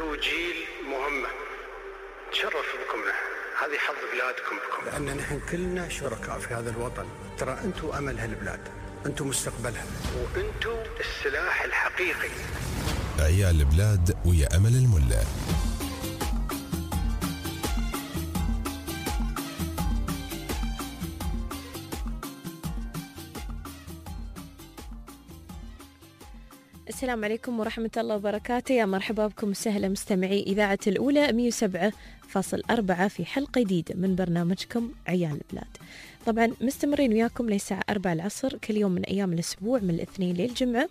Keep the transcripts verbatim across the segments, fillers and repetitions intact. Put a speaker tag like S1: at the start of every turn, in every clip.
S1: أنتوا جيل مهمة، تشرفوا بكم له، هذه حظ بلادكم بكم، لأن نحن كلنا شركاء في هذا الوطن. ترى أنتوا أمل هالبلاد، أنتوا مستقبلها، وأنتوا السلاح الحقيقي.
S2: عيال البلاد ويا أمل الملا.
S3: السلام عليكم ورحمة الله وبركاته، يا مرحبا بكم وسهلا مستمعي إذاعة الأولى مية وسبعة فاصل أربعة في حلقة جديدة من برنامجكم عيال البلاد. طبعا مستمرين وياكم للساعة أربعة العصر كل يوم من أيام الأسبوع، من الاثنين للجمعة.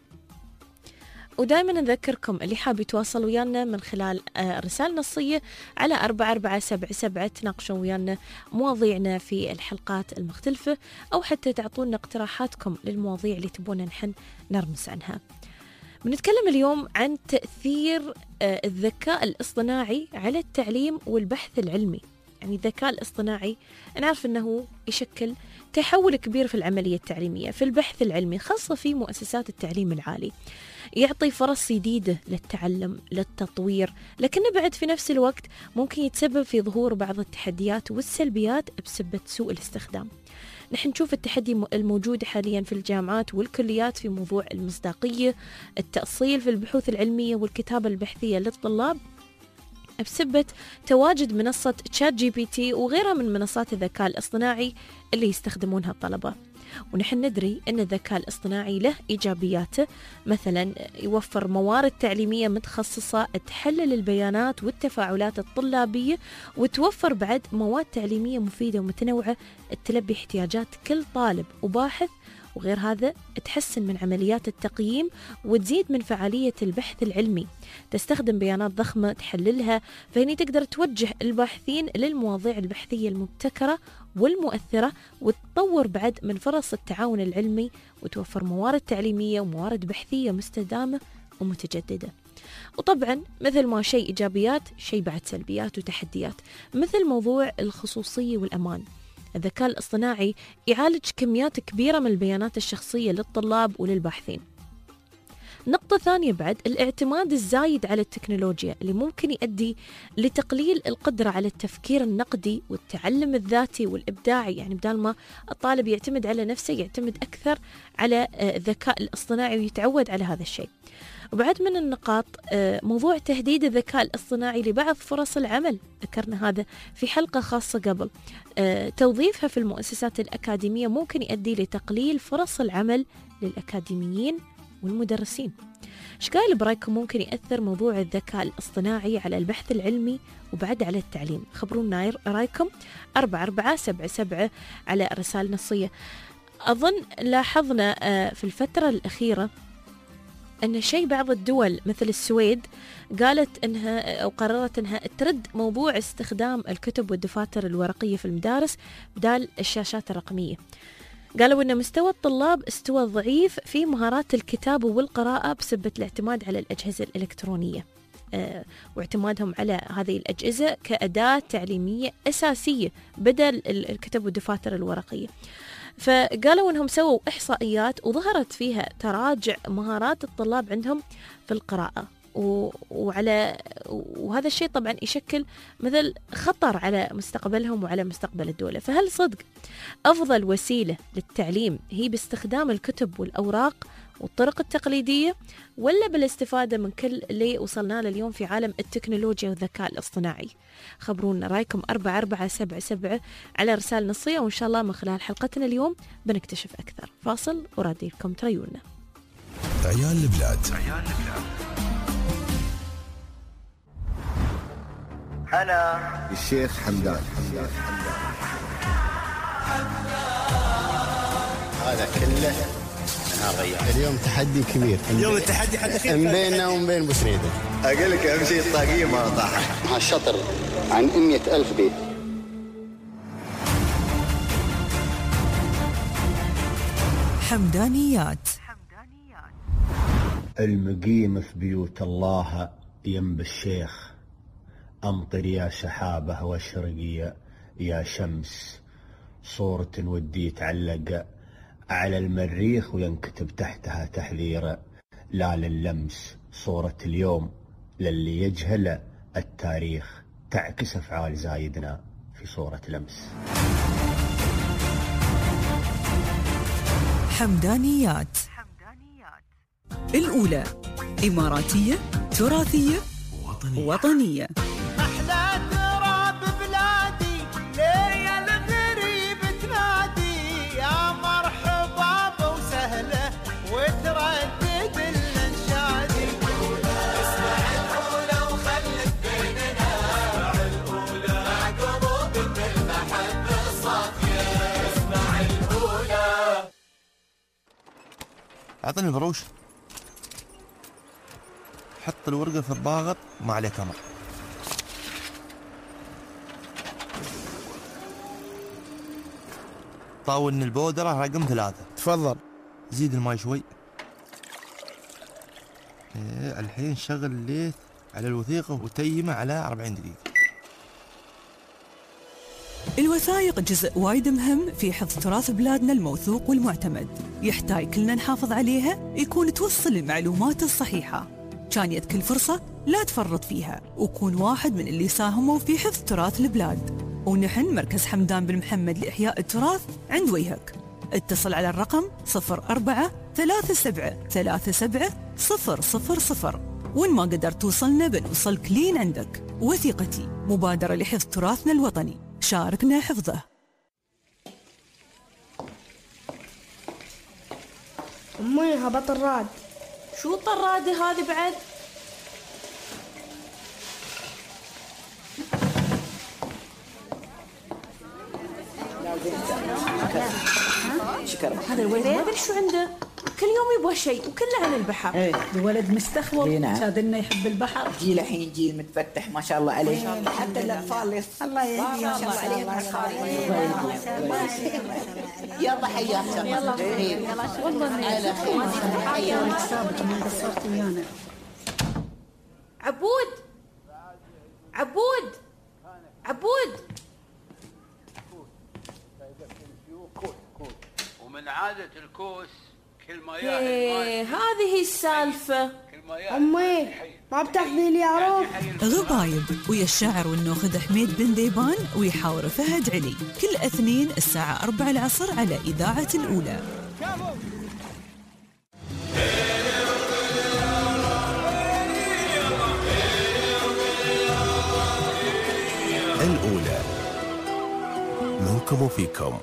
S3: ودائما نذكركم اللي حاب يتواصل ويانا من خلال رسالة نصية على أربعة أربعة سبعة سبعة، تناقشوا ويانا مواضيعنا في الحلقات المختلفة، أو حتى تعطونا اقتراحاتكم للمواضيع اللي تبونا نحن نرمس عنها. بنتكلم اليوم عن تأثير الذكاء الاصطناعي على التعليم والبحث العلمي. يعني الذكاء الاصطناعي نعرف أنه يشكل تحول كبير في العملية التعليمية، في البحث العلمي، خاصة في مؤسسات التعليم العالي. يعطي فرص جديدة للتعلم، للتطوير، لكنه بعد في نفس الوقت ممكن يتسبب في ظهور بعض التحديات والسلبيات بسبب سوء الاستخدام. نحن نشوف التحدي الموجود حاليا في الجامعات والكليات في موضوع المصداقية، التأصيل في البحوث العلمية والكتابة البحثية للطلاب بسبب تواجد منصة تشات جي بي تي وغيرها من منصات الذكاء الاصطناعي اللي يستخدمونها الطلبة. ونحن ندري أن الذكاء الاصطناعي له إيجابياته، مثلا يوفر موارد تعليمية متخصصة تحلل البيانات والتفاعلات الطلابية، وتوفر بعد مواد تعليمية مفيدة ومتنوعة تلبي احتياجات كل طالب وباحث. وغير هذا تحسن من عمليات التقييم وتزيد من فعالية البحث العلمي، تستخدم بيانات ضخمة تحللها، فهني تقدر توجه الباحثين للمواضيع البحثية المبتكرة والمؤثرة، وتطور بعد من فرص التعاون العلمي، وتوفر موارد تعليمية وموارد بحثية مستدامة ومتجددة. وطبعا مثل ما شيء إيجابيات، شيء بعد سلبيات وتحديات، مثل موضوع الخصوصية والأمان. الذكاء الاصطناعي يعالج كميات كبيرة من البيانات الشخصية للطلاب وللباحثين. نقطة ثانية بعد الاعتماد الزايد على التكنولوجيا اللي ممكن يؤدي لتقليل القدرة على التفكير النقدي والتعلم الذاتي والإبداعي. يعني بدل ما الطالب يعتمد على نفسه، يعتمد أكثر على الذكاء الاصطناعي ويتعود على هذا الشيء. وبعد من النقاط موضوع تهديد الذكاء الاصطناعي لبعض فرص العمل، ذكرنا هذا في حلقة خاصة قبل. توظيفها في المؤسسات الأكاديمية ممكن يؤدي لتقليل فرص العمل للأكاديميين والمدرسين. ايش قايل برايكم ممكن يأثر موضوع الذكاء الاصطناعي على البحث العلمي وبعد على التعليم؟ خبرونا رايكم أربعة أربعة سبعة سبعة على رسالة نصية. أظن لاحظنا في الفترة الأخيرة أن شيء بعض الدول مثل السويد قالت أنها أو قررت أنها ترد موضوع استخدام الكتب والدفاتر الورقية في المدارس بدال الشاشات الرقمية. قالوا أن مستوى الطلاب استوى ضعيف في مهارات الكتابة والقراءة بسبب الاعتماد على الأجهزة الإلكترونية، أه واعتمادهم على هذه الأجهزة كأداة تعليمية أساسية بدل الكتب والدفاتر الورقية. فقالوا أنهم سووا إحصائيات وظهرت فيها تراجع مهارات الطلاب عندهم في القراءة، وعلى وهذا الشيء طبعا يشكل مثل خطر على مستقبلهم وعلى مستقبل الدولة. فهل صدق أفضل وسيلة للتعليم هي باستخدام الكتب والأوراق والطرق التقليدية، ولا بالاستفادة من كل اللي وصلنا له اليوم في عالم التكنولوجيا والذكاء الاصطناعي؟ خبرونا رايكم أربعة أربعة سبعة سبعة على رسالة نصية، وإن شاء الله من خلال حلقتنا اليوم بنكتشف أكثر. فاصل ورادي لكم تريونا.
S2: عيال البلاد.
S4: أنا الشيخ حمدان. هذا كله نهار غيار. اليوم تحدي كبير.
S5: اليوم التحدي حد أخير
S4: من بيننا ومن بين بسريدة.
S5: أقول لك أهم شيء الطاقية ما طاحت.
S4: مع الشطر عن مئة ألف بيت.
S6: حمدانيات.
S4: المقيم في بيوت الله ينبى الشيخ، أمطر يا سحابة واشرقي يا شمس، صورة ودي تعلق على المريخ وينكتب تحتها تحذير لا لللمس، صورة اليوم
S5: للي يجهل التاريخ تعكس أفعال زايدنا في صورة لمس.
S6: حمدانيات الأولى إماراتية تراثية وطنية, وطنية.
S7: أحلى تراب بلادي ليا الغريب تنادي يا مرحبا وسهلا وتردد الانشادي. اسمع الأولى وخلف بيننا الأولى مع قلوب المحبة الصافية. اسمع الأولى.
S8: أعطني الفروش. حط الورقة في الضاغط ما عليك أمر. طاولني البودرة رقم ثلاثة.
S9: تفضل.
S8: زيد الماي شوي. إيه الحين شغل الليث على الوثيقة وتيمه على أربعين دقيقة.
S6: الوثائق جزء وايد مهم في حفظ تراث بلادنا الموثوق والمعتمد، يحتاج كلنا نحافظ عليها، يكون توصل المعلومات الصحيحة. كانت كل فرصة لا تفرط فيها، وكون واحد من اللي ساهموا في حفظ تراث البلاد. ونحن مركز حمدان بن محمد لإحياء التراث عند وجهك. اتصل على الرقم صفر أربعة ثلاثة سبعة ثلاثة سبعة صفر صفر صفر. وإن ما قدرت توصلنا بنوصلك لين عندك. وثيقتي مبادرة لحفظ تراثنا الوطني، شاركنا حفظه.
S10: أمي هبط الراد.
S3: شو الطرادة هذه بعد؟
S11: شكرا.
S3: هذا الولد ما ادري شو عنده، كل يوم يبغى شيء وكله عن البحر.
S11: ايه الولد مستخوض، شادنا يحب البحر.
S12: جيل الحين جيل متفتح ما شاء الله عليه. حتى الاطفال الله يهديهم ما شاء الله عليهم. يلا حياك يلا
S10: والله على خير. حياك سابق ما قصرت ويانا.
S3: عبود عبود عبود.
S13: ومن عادة الكوس كل ما
S3: ايه هذه السالفة.
S10: أمي ما بتاخذي لي عروف.
S6: غبايب ويا الشاعر والناخذ حميد بن ديبان ويحاور فهد علي، كل اثنين الساعة أربعة العصر على إذاعة الأولى.
S2: الأولى منكم وفيكم.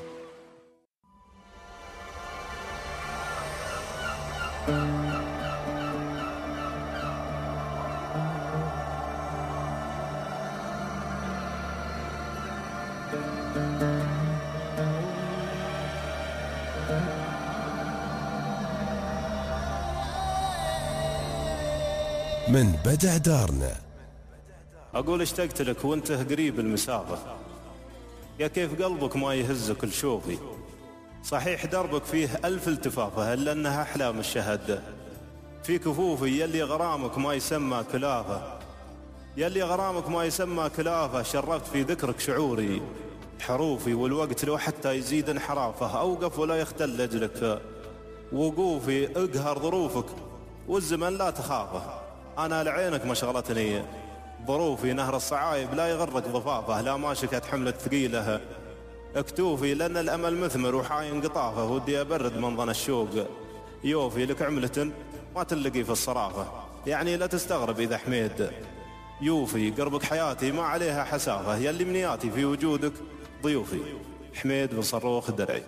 S2: من بدع دارنا.
S14: أقول اشتقت لك وانت قريب المسافة، يا كيف قلبك ما يهزك لشوفي. صحيح دربك فيه ألف التفافة إلا أنها أحلام الشهادة. في كفوفي يلي غرامك ما يسمى كلافة، يلي غرامك ما يسمى كلافة. شرفت في ذكرك شعوري حروفي، والوقت لو حتى يزيد انحرافه. أوقف ولا يختل أجلك وقوفي، اقهر ظروفك والزمن لا تخافه. أنا لعينك ما شغلتني ظروفي، نهر الصعايب لا يغرك ضفافه. لا ما شكت حملة ثقيلة اكتوفي، لأن الأمل مثمر وحاين قطافه. ودي أبرد منظن الشوق يوفي لك عملة ما تلقي في الصرافة. يعني لا تستغرب إذا حميد يوفي، قربك حياتي ما عليها حسافة. يلي منياتي في وجودك ضيوفي. حميد بن صروخ الدرعي.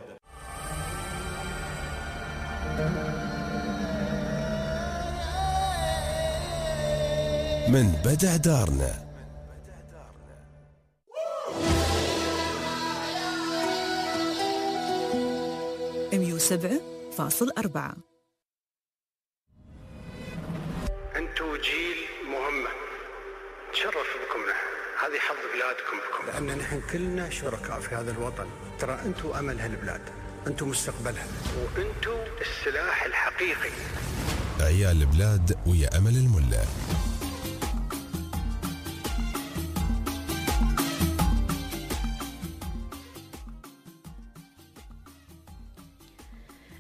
S2: من بدع دارنا.
S6: مية وسبعة فاصل أربعة.
S1: أنتوا جيل مهمة، تشرف بكم نحن، هذه حظ بلادكم بكم، لأن نحن كلنا شركاء في هذا الوطن. ترى أنتوا أمل هالبلاد، أنتوا مستقبلها، وأنتوا السلاح الحقيقي.
S2: عيال البلاد ويا أمل الملا.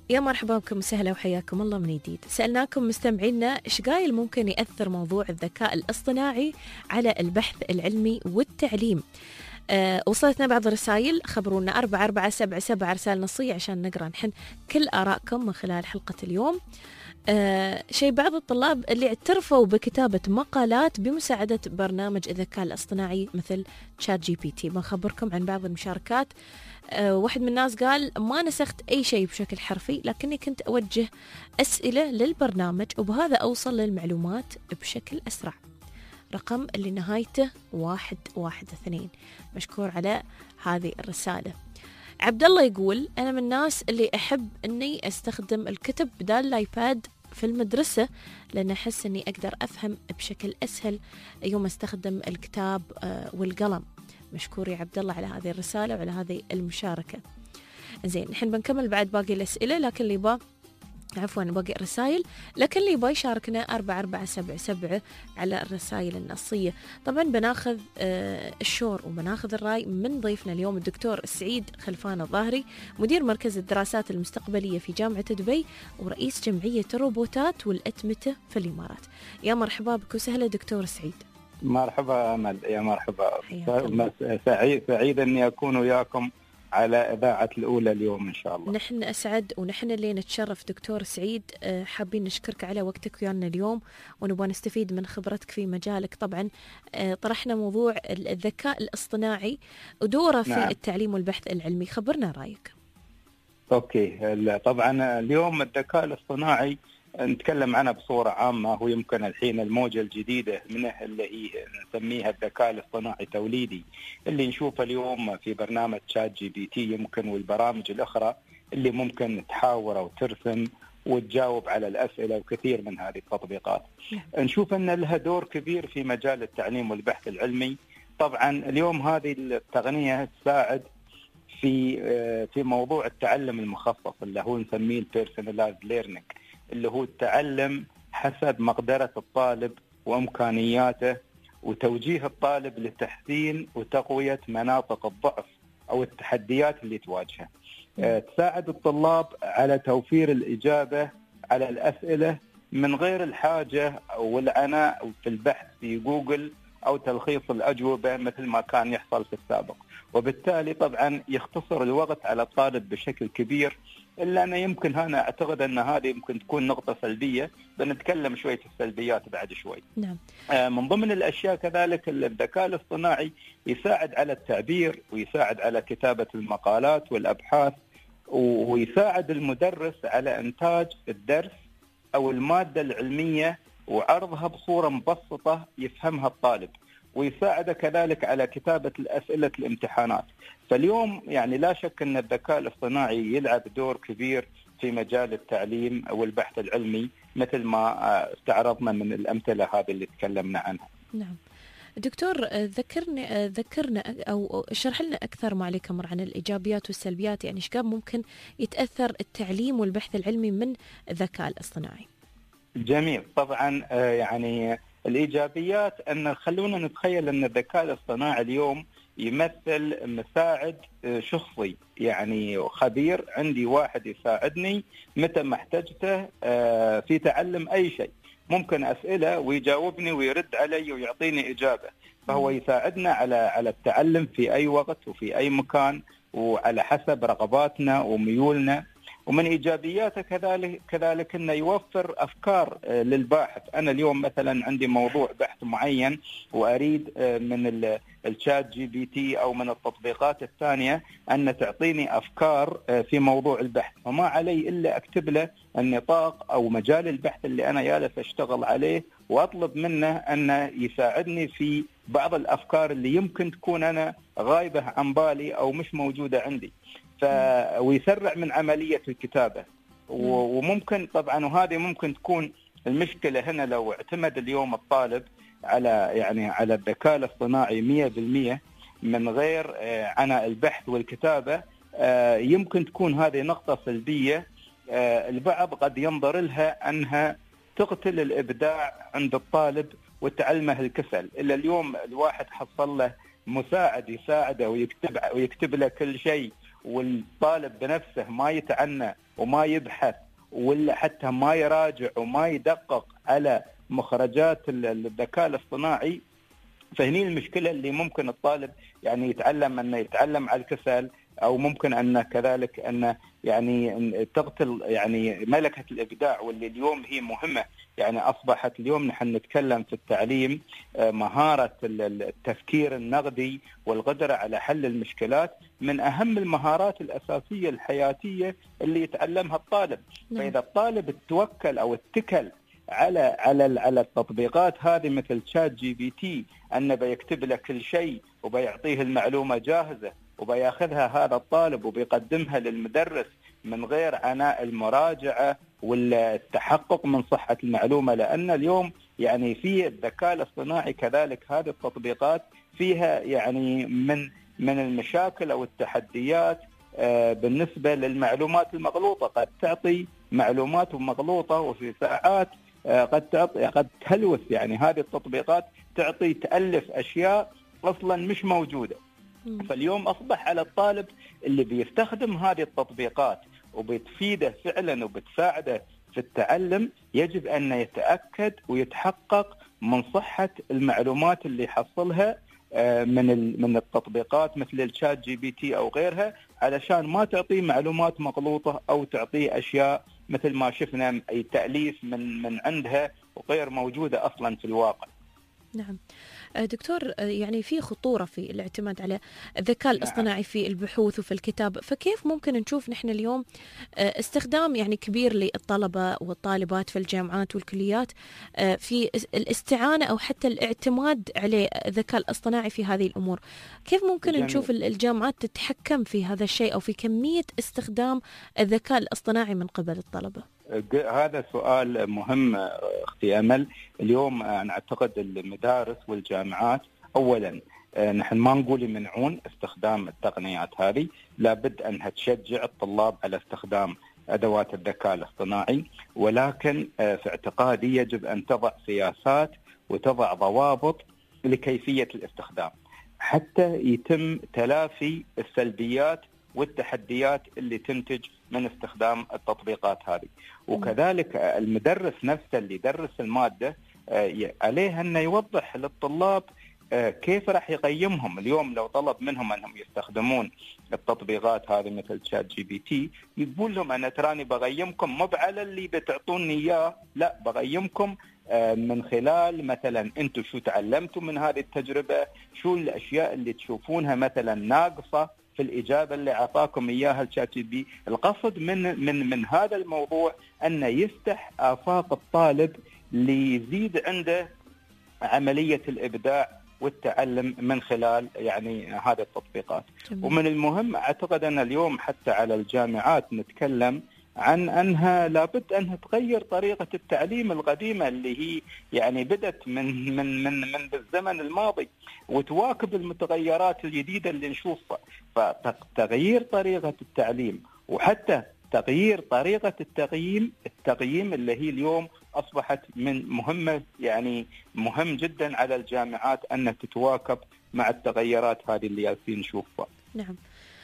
S3: يا مرحبا بكم وسهلا وحياكم الله من جديد. سألناكم مستمعينا إيش قايل ممكن يأثر موضوع الذكاء الاصطناعي على البحث العلمي والتعليم. أه وصلتنا بعض الرسائل، خبرونا أربعة أربعة سبعة سبعة رسائل نصية عشان نقرأ نحن كل آراءكم من خلال حلقة اليوم. أه شيء بعض الطلاب اللي اعترفوا بكتابة مقالات بمساعدة برنامج الذكاء الاصطناعي مثل تشات جي بي تي. بنخبركم عن بعض المشاركات. أه واحد من الناس قال ما نسخت أي شيء بشكل حرفي، لكني كنت أوجه أسئلة للبرنامج وبهذا أوصل للمعلومات بشكل أسرع. رقم اللي نهايته واحد واحد اثنين. مشكور على هذه الرسالة. عبد الله يقول أنا من الناس اللي أحب أني أستخدم الكتب بدال الآيباد في المدرسة، لأن أحس أني أقدر أفهم بشكل أسهل يوم أستخدم الكتاب والقلم. مشكور يا عبد الله على هذه الرسالة وعلى هذه المشاركة. زين، نحن بنكمل بعد باقي الأسئلة، لكن اللي با عفوا باقي الرسائل، لكن اللي يبغى يشاركنا أربعة أربعة سبعة سبعة على الرسائل النصية. طبعا بناخذ آه الشور وبناخذ الرأي من ضيفنا اليوم الدكتور سعيد خلفان الظاهري، مدير مركز الدراسات المستقبلية في جامعة دبي ورئيس جمعية الروبوتات والأتمتة في الإمارات. يا مرحبا بك وسهلا دكتور سعيد.
S9: مرحبا أمل، يا مرحبا. سعيد سعيد أني أكون وياكم على إذاعة الأولى اليوم إن شاء الله.
S3: نحن أسعد ونحن اللي نتشرف دكتور سعيد. حابين نشكرك على وقتك ويانا اليوم ونبغى نستفيد من خبرتك في مجالك. طبعا طرحنا موضوع الذكاء الاصطناعي ودوره في نعم. التعليم والبحث العلمي، خبرنا رأيك.
S9: أوكي، طبعا اليوم الذكاء الاصطناعي نتكلم عنها بصورة عامة، هو يمكن الحين الموجة الجديدة منه اللي هي نسميها الذكاء الاصطناعي توليدي، اللي نشوفه اليوم في برنامج تشات جي بي تي يمكن والبرامج الأخرى اللي ممكن تحاور أو ترسم وتجاوب على الأسئلة وكثير من هذه التطبيقات. نشوف أن لها دور كبير في مجال التعليم والبحث العلمي. طبعا اليوم هذه التقنية تساعد في في موضوع التعلم المخصص اللي هو نسميه البيرسوناليزد ليرنينج، اللي هو التعلم حسب مقدرة الطالب وإمكانياته وتوجيه الطالب لتحسين وتقوية مناطق الضعف أو التحديات اللي تواجهه. أه تساعد الطلاب على توفير الإجابة على الأسئلة من غير الحاجة والعناء في البحث في جوجل أو تلخيص الأجوبة مثل ما كان يحصل في السابق، وبالتالي طبعا يختصر الوقت على الطالب بشكل كبير. إلا أنا يمكن هنا أعتقد أن هذه يمكن تكون نقطة سلبية، بنتكلم شوي في السلبيات بعد شوي.
S3: نعم.
S9: آه من ضمن الأشياء كذلك الذكاء الاصطناعي يساعد على التعبير ويساعد على كتابة المقالات والأبحاث، ويساعد المدرس على إنتاج الدرس أو المادة العلمية وعرضها بصورة مبسطة يفهمها الطالب، ويساعده كذلك على كتابة الأسئلة الامتحانات. فاليوم يعني لا شك أن الذكاء الاصطناعي يلعب دور كبير في مجال التعليم والبحث العلمي مثل ما استعرضنا من الأمثلة هذه اللي تكلمنا عنها.
S3: نعم دكتور، ذكرنا ذكرنا أو اشرح لنا أكثر ما عليك أمر عن الإيجابيات والسلبيات، يعني إيش ممكن يتأثر التعليم والبحث العلمي من الذكاء الاصطناعي؟
S9: جميل. طبعا يعني الإيجابيات أن خلونا نتخيل أن الذكاء الاصطناعي اليوم يمثل مساعد شخصي، يعني خبير، عندي واحد يساعدني متى ما احتجته في تعلم أي شيء، ممكن أسئلة ويجاوبني ويرد علي ويعطيني إجابة، فهو يساعدنا على على التعلم في أي وقت وفي أي مكان وعلى حسب رغباتنا وميولنا. ومن إيجابياته كذلك كذلك أنه يوفر أفكار للباحث. أنا اليوم مثلا عندي موضوع بحث معين وأريد من الشات جي بي تي أو من التطبيقات الثانية أن تعطيني أفكار في موضوع البحث، فما علي إلا أكتب له النطاق أو مجال البحث اللي أنا جالس أشتغل عليه وأطلب منه أن يساعدني في بعض الأفكار اللي يمكن تكون أنا غايبة عن بالي أو مش موجودة عندي، ف... ويسرع من عملية الكتابة. وممكن طبعا وهذه ممكن تكون المشكلة هنا لو اعتمد اليوم الطالب على يعني على الذكاء الاصطناعي مية بالمية من غير عناء البحث والكتابة، يمكن تكون هذه نقطة سلبية. البعض قد ينظر لها أنها تقتل الإبداع عند الطالب وتعلمه الكسل. إلا اليوم الواحد حصل له مساعد يساعده ويكتب ويكتب له كل شيء، والطالب بنفسه ما يتعنى وما يبحث ولا حتى ما يراجع وما يدقق على مخرجات الذكاء الاصطناعي، فهني المشكلة اللي ممكن الطالب يعني يتعلم أنه يتعلم على الكسل، أو ممكن أن كذلك أن يعني تقتل يعني ملكة الإبداع، واللي اليوم هي مهمة. يعني أصبحت اليوم نحن نتكلم في التعليم مهارة التفكير النقدي والقدرة على حل المشكلات من أهم المهارات الأساسية الحياتية اللي يتعلمها الطالب. فإذا الطالب توكل أو اتكل على على على التطبيقات هذه مثل شات جي بي تي، أنه بيكتب له كل شيء وبيعطيه المعلومة جاهزة وبياخذها هذا الطالب وبيقدمها للمدرس من غير عناء المراجعة والتحقق من صحة المعلومة. لأن اليوم يعني في الذكاء الاصطناعي كذلك هذه التطبيقات فيها يعني من من المشاكل أو التحديات بالنسبة للمعلومات المغلوطة. قد تعطي معلومات مغلوطة وفي ساعات قد تعطي قد تلوث، يعني هذه التطبيقات تعطي تألف أشياء أصلا مش موجودة. فاليوم أصبح على الطالب اللي بيستخدم هذه التطبيقات وبتفيده فعلا وبتساعده في التعلم، يجب أن يتأكد ويتحقق من صحة المعلومات اللي يحصلها من من التطبيقات مثل الشات جي بي تي أو غيرها، علشان ما تعطيه معلومات مغلوطة أو تعطيه أشياء مثل ما شفنا أي تأليف من من عندها وغير موجودة أصلا في الواقع.
S3: نعم دكتور، يعني في خطورة في الاعتماد على الذكاء الاصطناعي في البحوث وفي الكتاب، فكيف ممكن نشوف نحن اليوم استخدام يعني كبير للطلبة والطالبات في الجامعات والكليات في الاستعانة أو حتى الاعتماد على الذكاء الاصطناعي في هذه الأمور؟ كيف ممكن جميل. نشوف الجامعات تتحكم في هذا الشيء أو في كمية استخدام الذكاء الاصطناعي من قبل الطلبة؟
S9: هذا سؤال مهم أختي أمل. اليوم أنا أعتقد المدارس والجامعات أولا نحن ما نقول يمنعون استخدام التقنيات هذه، لابد أنها تشجع الطلاب على استخدام أدوات الذكاء الاصطناعي، ولكن في اعتقادي يجب أن تضع سياسات وتضع ضوابط لكيفية الاستخدام حتى يتم تلافي السلبيات والتحديات اللي تنتج من استخدام التطبيقات هذه. وكذلك المدرس نفسه اللي يدرس المادة عليه أنه يوضح للطلاب كيف راح يقيمهم. اليوم لو طلب منهم أنهم يستخدمون التطبيقات هذه مثل شات جي بي تي، يقول لهم أنا تراني بقيمكم مو على اللي بتعطوني إياه، لا بقيمكم من خلال مثلا أنتم شو تعلمتوا من هذه التجربة، شو الأشياء اللي تشوفونها مثلا ناقصة في الإجابة اللي أعطاكم إياها الشات جي بي. القصد من من من هذا الموضوع أن يفتح آفاق الطالب ليزيد عنده عملية الإبداع والتعلم من خلال يعني هذه التطبيقات. جميل. ومن المهم أعتقد أن اليوم حتى على الجامعات نتكلم عن أنها لابد أنها تغير طريقة التعليم القديمة اللي هي يعني بدت من من من من بالزمن الماضي، وتواكب المتغيرات الجديدة اللي نشوفها. فتغيير طريقة التعليم وحتى تغيير طريقة التقييم التقييم اللي هي اليوم أصبحت من مهمة، يعني مهم جدا على الجامعات أن تتواكب مع التغيرات هذه اللي جالسين نشوفها.
S3: نعم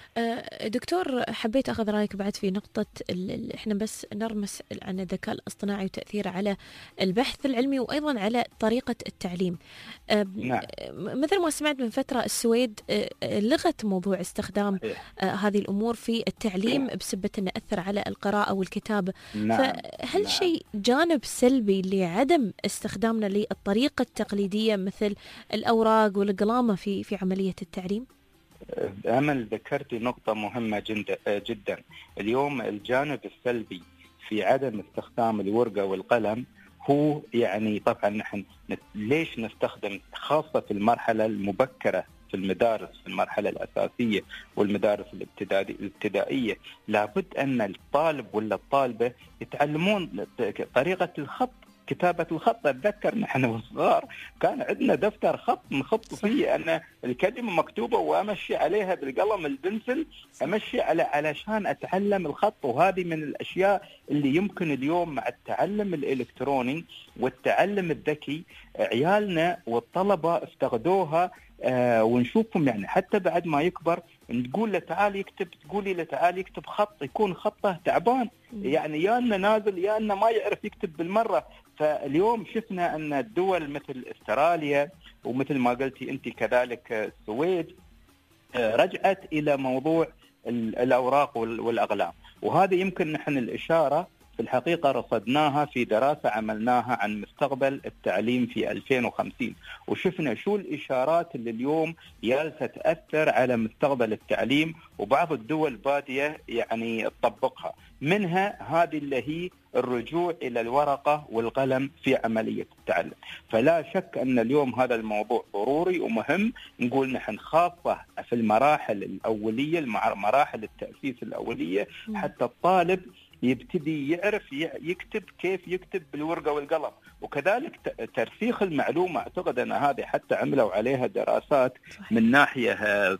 S3: دكتور، حبيت أخذ رأيك بعد في نقطة إحنا بس نرمس عن الذكاء الاصطناعي وتأثيره على البحث العلمي وأيضا على طريقة التعليم. نعم. مثل ما سمعت من فترة السويد لغت موضوع استخدام هذه الأمور في التعليم بسبب أنه أثر على القراءة والكتابة. نعم. فهل نعم. شيء جانب سلبي لعدم استخدامنا للطريقة التقليدية مثل الأوراق والقلامة في في عملية التعليم؟
S9: أمل ذكرتي نقطة مهمة جدا. اليوم الجانب السلبي في عدم استخدام الورقة والقلم هو يعني طبعا نحن ليش نستخدم خاصة في المرحلة المبكرة في المدارس في المرحلة الأساسية والمدارس الابتدائية، لابد أن الطالب ولا الطالبة يتعلمون طريقة الخط، كتابة الخط. أتذكر نحن وصغار كان عندنا دفتر خط نخط فيه أن الكلمة مكتوبة وأمشي عليها بالقلم البنسل، أمشي على علشان أتعلم الخط. وهذه من الأشياء اللي يمكن اليوم مع التعلم الإلكتروني والتعلم الذكي عيالنا والطلبة افتقدوها آه ونشوفهم يعني حتى بعد ما يكبر نقول له تعال يكتب، تقولي له تعال يكتب خط، يكون خطه تعبان يعني يا انه نازل يا انه ما يعرف يكتب بالمره. فاليوم شفنا ان الدول مثل استراليا ومثل ما قلتي انت كذلك السويد آه رجعت الى موضوع الاوراق والاقلام، وهذا يمكن نحن الاشاره في الحقيقة رصدناها في دراسة عملناها عن مستقبل التعليم في ألفين وخمسين، وشفنا شو الإشارات اللي اليوم جالسة تأثر على مستقبل التعليم، وبعض الدول بادية يعني تطبقها، منها هذه اللي هي الرجوع إلى الورقة والقلم في عملية التعلم. فلا شك أن اليوم هذا الموضوع ضروري ومهم، نقول نحن خاصة في المراحل الأولية، مراحل التأسيس الأولية، حتى الطالب يبتدي يعرف يكتب كيف يكتب بالورقة والقلم. وكذلك ترسيخ المعلومة، أعتقد أن هذه حتى عملوا عليها دراسات من ناحية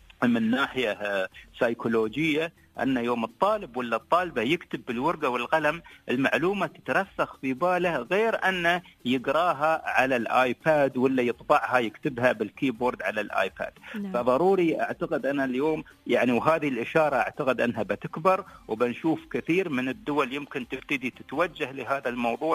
S9: من ناحية سيكولوجية، أن يوم الطالب ولا الطالبة يكتب بالورقة والقلم المعلومة تترسخ في باله، غير أنه يقراها على الآيباد ولا يطبعها يكتبها بالكيبورد على الآيباد. نعم. فضروري أعتقد أنا اليوم يعني، وهذه الإشارة أعتقد أنها بتكبر وبنشوف كثير من الدول يمكن تبتدي تتوجه لهذا الموضوع.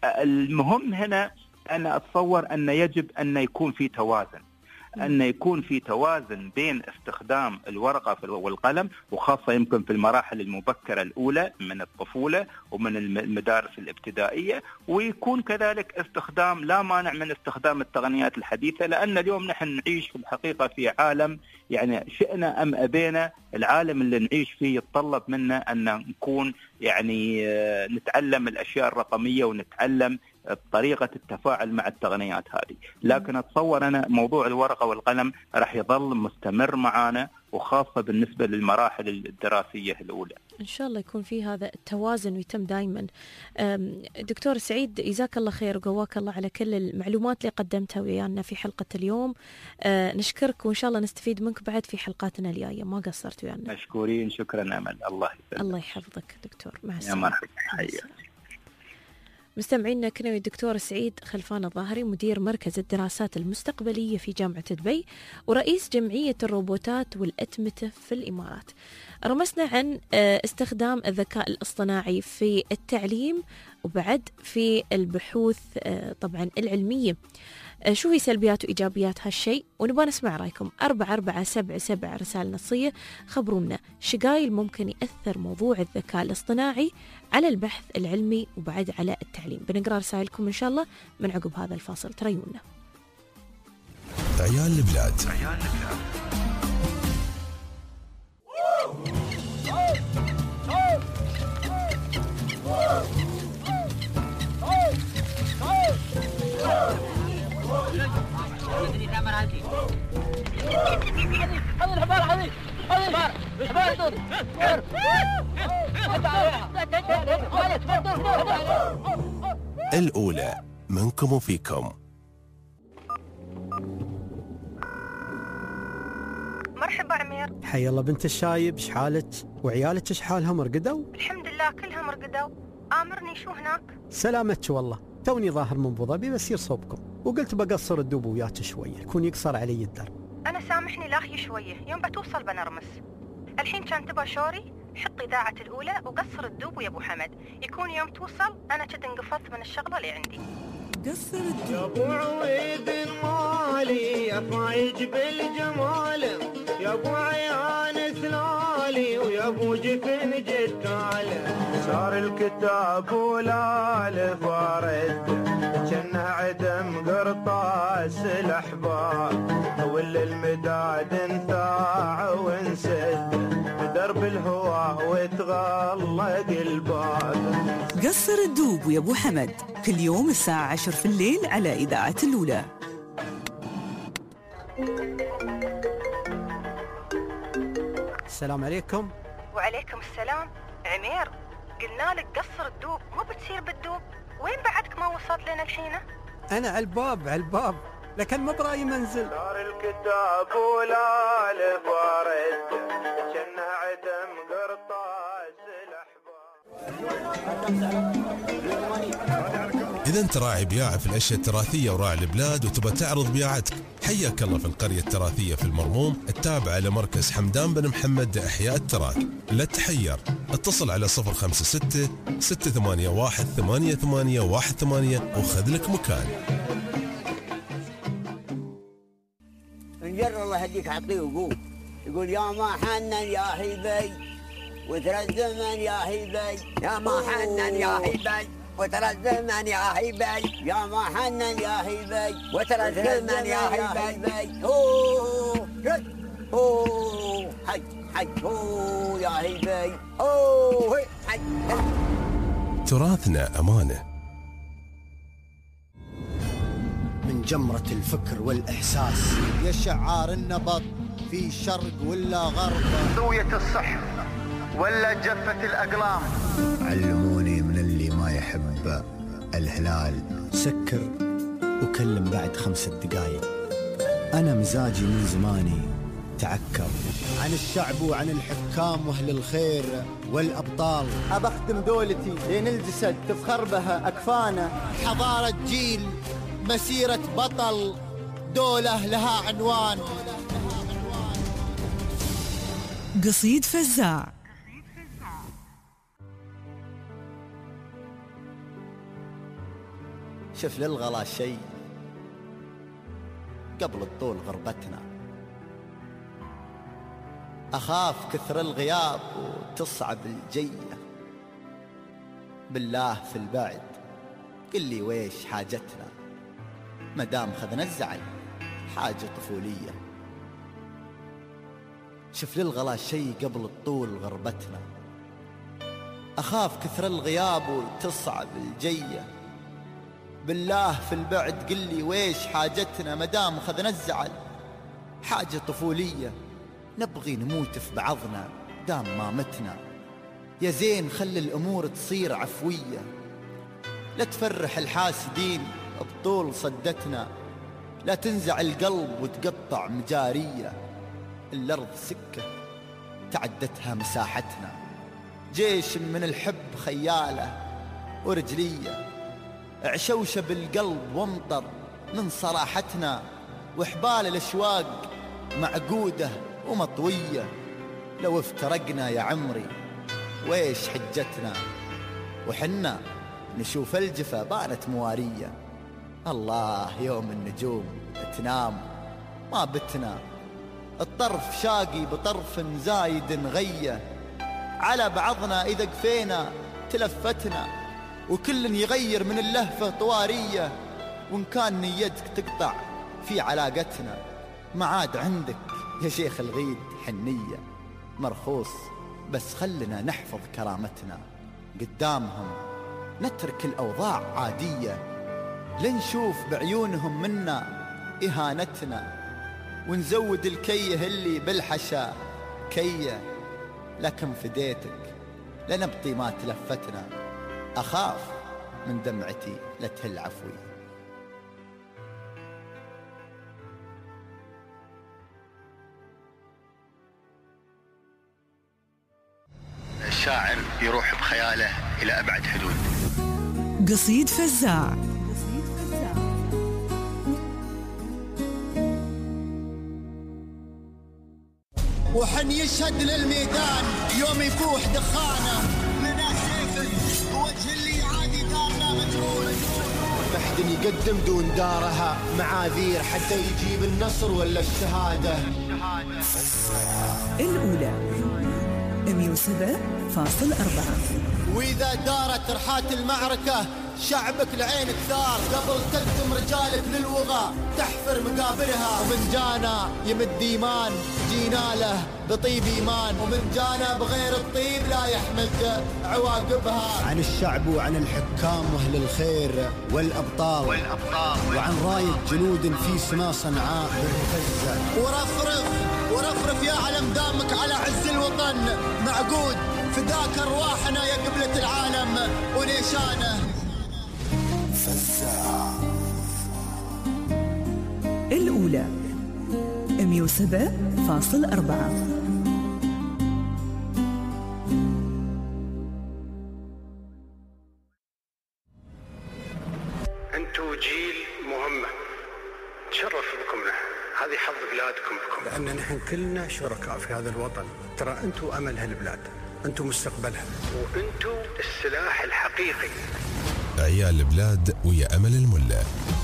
S9: المهم هنا أنا أتصور أن يجب أن يكون في توازن، أن يكون في توازن بين استخدام الورقة والقلم، وخاصة يمكن في المراحل المبكرة الأولى من الطفولة ومن المدارس الابتدائية، ويكون كذلك استخدام لا مانع من استخدام التقنيات الحديثة، لأن اليوم نحن نعيش في الحقيقة في عالم يعني شئنا أم أبينا العالم اللي نعيش فيه يتطلب منا أن نكون يعني نتعلم الأشياء الرقمية ونتعلم طريقة التفاعل مع التقنيات هذه. لكن أتصور أنا موضوع الورقة والقلم راح يظل مستمر معنا، وخاصة بالنسبة للمراحل الدراسية الأولى.
S3: إن شاء الله يكون في هذا التوازن ويتم دائما. دكتور سعيد، جزاك الله خير وقواك الله على كل المعلومات اللي قدمتها ويانا في حلقة اليوم. نشكرك وإن شاء الله نستفيد منك بعد في حلقاتنا الجاية، ما قصرت ويانا.
S9: مشكورين، شكرا أمل. الله يسلمك.
S3: الله يحفظك دكتور، مع
S9: السلامة. يا مرحبا، حياك.
S3: مستمعينا كنا الدكتور سعيد خلفان الظاهري، مدير مركز الدراسات المستقبلية في جامعة دبي ورئيس جمعية الروبوتات والأتمتة في الإمارات. رمسنا عن استخدام الذكاء الاصطناعي في التعليم وبعد في البحوث طبعا العلمية. شو هي سلبيات وإيجابيات هالشيء؟ ونبغى نسمع رأيكم. أربعة أربعة سبعة سبعة رسالة نصية، خبرونا شقايل ممكن يأثر موضوع الذكاء الاصطناعي على البحث العلمي وبعد على التعليم. بنقرأ رسائلكم إن شاء الله من عقب هذا الفاصل، تريونا.
S2: عيال البلاد. الأولى منكم وفيكم.
S15: مرحبا عمير.
S16: حيا الله بنت الشايب، شحالك وعيالك شحالهم رقدوا؟
S15: الحمد لله كلهم رقدوا. آمرني شو هناك؟
S16: سلامتك والله، توني ظاهر من ابو ظبي بس يصوبكم، وقلت بقصر الدوب وياك شويه، يكون يقصر علي الدرب.
S15: انا سامحني لاخي شويه، يوم بتوصل بنرمس. الحين كان تبى شوري، حط اذاعه الاولى وقصر الدوب ويا ابو حمد، يكون يوم توصل انا كنت انقفلت من الشغله اللي عندي.
S7: قصر الدوب يا ابو عويد المالي يا فايج بالجمال، يا ابو عيان ثلالي ويا ابو جفن جتال، صار الكتاب ولا الفارد جنه عدم قرطاس الاحباب، ولا المداد انثاع وانسد بدرب الهواه وتغلق الباب.
S6: قصر الدوب ويا ابو حمد كل يوم الساعة عشر في الليل على إذاعة الأولى.
S16: السلام عليكم.
S15: وعليكم السلام. عمير، قلنا لك قصر الدوب مو بتصير بالدوب، وين بعدك ما وصلت لنا الحين؟
S16: أنا على الباب على الباب، لكن ما براي منزل.
S7: صار الكتاب ولا الفارد جنه عدم قرطاس الأحباب.
S2: إذا أنت راعي بياعة في الأشياء التراثية وراعي البلاد وتبى تعرض بياعتك، حياك الله في القرية التراثية في المرموم التابعة لمركز حمدان بن محمد لإحياء التراث. لا تحير، اتصل على صفر خمسة ستة ستة ثمانية واحد ثمانية ثمانية واحد ثمانية وخذ لك مكان.
S17: نجر الله يهديك عطيه وقول يقول يا ما حنن يا هيبي وترى الزمن يا هيبي، يا ما حنن يا هيبي وترى الزمن يا هيبي، يا ما حنن يا هيبي وترى الزمن يا هيبي. اوه اوه حي حي اوه يا هيبي اوه حي.
S2: تراثنا أمانة.
S18: من جمرة الفكر والإحساس
S19: يا شعار النبض في شرق ولا غرب،
S20: ضوية الصح ولا جفة الأقلام.
S5: علموني من اللي ما يحب الهلال
S18: سكر وكلم بعد خمسة دقايق. أنا مزاجي من زماني تعكر
S19: عن الشعب وعن الحكام وأهل الخير والأبطال.
S20: أبخدم دولتي لين الجسد تفخر بها أكفانه.
S19: حضارة جيل، مسيرة بطل، دولة لها عنوان.
S6: قصيد فزاع.
S18: شف للغلا شيء قبل الطول غربتنا، أخاف كثر الغياب وتصعب الجية، بالله في البعد قل لي ويش حاجتنا، مدام خذنا الزعل حاجة طفولية. شف للغلا شيء قبل الطول غربتنا، أخاف كثر الغياب وتصعب الجية، بالله في البعد قل لي ويش حاجتنا، مدام خذنا الزعل حاجة طفولية. نبغي نموت في بعضنا دام ما متنا، يا زين خلي الأمور تصير عفوية، لا تفرح الحاسدين بطول صدتنا، لا تنزع القلب وتقطع مجارية. الأرض سكة تعدتها مساحتنا، جيش من الحب خيالة ورجلية، عشوشة بالقلب وامطر من صراحتنا، وحبال الأشواق معقودة ومطوية. لو افترقنا يا عمري ويش حجتنا، وحنا نشوف الجفا بانت موارية. الله يوم النجوم تنام ما بتنا، الطرف شاقي بطرف زايد غية، على بعضنا إذا قفينا تلفتنا، وكل يغير من اللهفة طوارية. وإن كان نيتك تقطع في علاقتنا، ما عاد عندك يا شيخ الغيد حنية، مرخوص بس خلنا نحفظ كرامتنا، قدامهم نترك الأوضاع عادية، لنشوف بعيونهم منا إهانتنا، ونزود الكيه اللي بالحشا كيه. لكن فديتك لنبطي ما تلفتنا، أخاف من دمعتي لتهل عفوي.
S5: الشاعر يروح بخياله إلى أبعد حدود.
S6: قصيد فزاع.
S19: وحن يشهد للميدان يوم يفوح دخانه، لنا سيف بوجه اللي عادي دارنا مجهول، بحد يقدم دون دارها معاذير حتى يجيب النصر ولا الشهادة.
S6: الأولى مية وسبعة فاصل أربعة.
S19: وإذا دارت رحات المعركة شعبك لعينك ثار، قبل تقدم رجالك للوغى تحفر مقابرها، ومن جانا يمد إيمان جينا له بطيب إيمان، ومن جانا بغير الطيب لا يحمد عواقبها.
S18: عن الشعب وعن الحكام وأهل الخير والأبطال, والأبطال وعن راية جنود في سما صنعاء بالمفزة.
S19: ورفرف ورفرف يا علم دامك على عز الوطن معقود، فداك أرواحنا يا قبلة العالم ونيشانه.
S6: الأولى مية وسبعة فاصل أربعة.
S1: نتشرف بكم له. هذه حظ بلادكم بكم، لأن نحن كلنا شركاء في هذا الوطن. ترى أنتم أمل هالبلاد، أنتم مستقبلها، وأنتم السلاح الحقيقي.
S2: عيال البلاد ويا أمل الملا.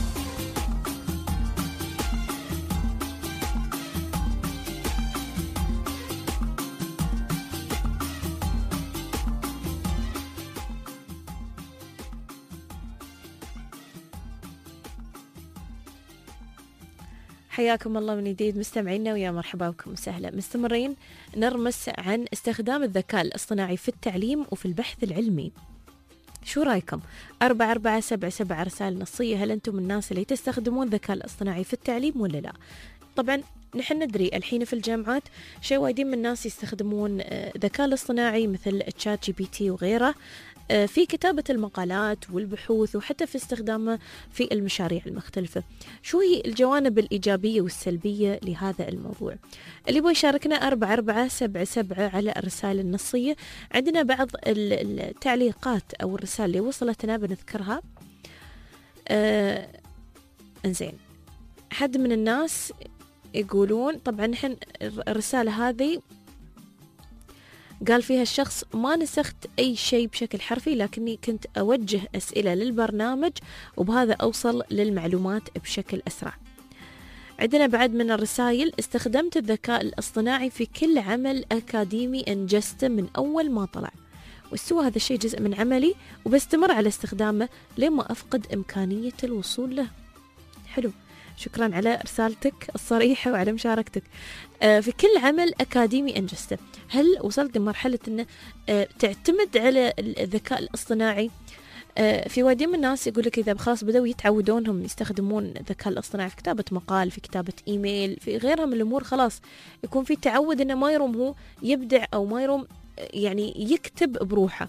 S3: حياكم الله من جديد مستمعينا، ويا مرحبا بكم وسهلا. مستمرين نرمس عن استخدام الذكاء الاصطناعي في التعليم وفي البحث العلمي. شو رايكم؟ أربعة أربعة سبعة سبعة رسائل نصية. هل أنتم من الناس اللي تستخدمون الذكاء الاصطناعي في التعليم ولا لا؟ طبعا نحن ندري الحين في الجامعات شيء وايدين من الناس يستخدمون الذكاء الاصطناعي مثل تشات جي بي تي وغيره في كتابة المقالات والبحوث، وحتى في استخدامه في المشاريع المختلفة. شو هي الجوانب الإيجابية والسلبية لهذا الموضوع؟ اللي يبغى يشاركنا أربعة أربعة سبعة سبعة على الرسائل النصية. عندنا بعض التعليقات أو الرسائل اللي وصلتنا بنذكرها. آه انزين، حد من الناس يقولون طبعا نحن الرسالة هذه قال فيها الشخص: ما نسخت أي شيء بشكل حرفي، لكني كنت أوجه أسئلة للبرنامج وبهذا أوصل للمعلومات بشكل أسرع. عندنا بعد من الرسائل: استخدمت الذكاء الاصطناعي في كل عمل أكاديمي أنجزته من أول ما طلع، واستوى هذا الشيء جزء من عملي، وبستمر على استخدامه لما أفقد إمكانية الوصول له. حلو، شكرا على رسالتك الصريحة وعلى مشاركتك. آه في كل عمل أكاديمي أنجزته، هل وصلت لمرحلة أنه آه تعتمد على الذكاء الاصطناعي؟ آه في وايد من الناس يقول لك إذا خلاص بدأوا يتعودونهم يستخدمون الذكاء الاصطناعي في كتابة مقال، في كتابة إيميل، في غيرها من الأمور، خلاص يكون في تعود أنه ما يروم هو يبدع أو ما يروم يعني يكتب بروحه.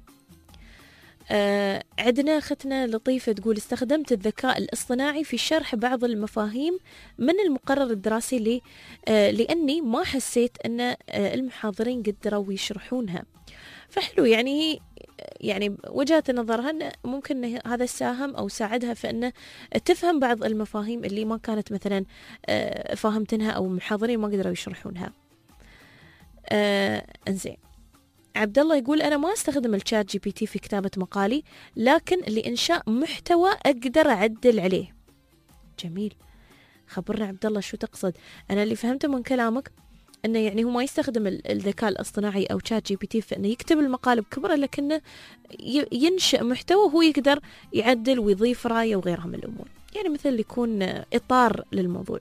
S3: آه عندنا أختنا لطيفة تقول: استخدمت الذكاء الاصطناعي في شرح بعض المفاهيم من المقرر الدراسي لي آه لأني ما حسيت أن آه المحاضرين قدروا يشرحونها. فحلو، يعني يعني وجهة نظرها أن ممكن هذا ساهم أو ساعدها في أنه تفهم بعض المفاهيم اللي ما كانت مثلا آه فاهمتنها أو المحاضرين ما قدروا يشرحونها. آه انزين، عبد الله يقول: أنا ما أستخدم الشات جي بي تي في كتابة مقالي، لكن لإنشاء محتوى أقدر أعدل عليه. جميل، خبرنا عبد الله شو تقصد. أنا اللي فهمته من كلامك أنه يعني هو ما يستخدم الذكاء الاصطناعي أو شات جي بي تي في أنه يكتب المقال بكبره، لكنه ينشئ محتوى هو يقدر يعدل ويضيف رأيه وغيرها من الأمور، يعني مثل يكون إطار للموضوع.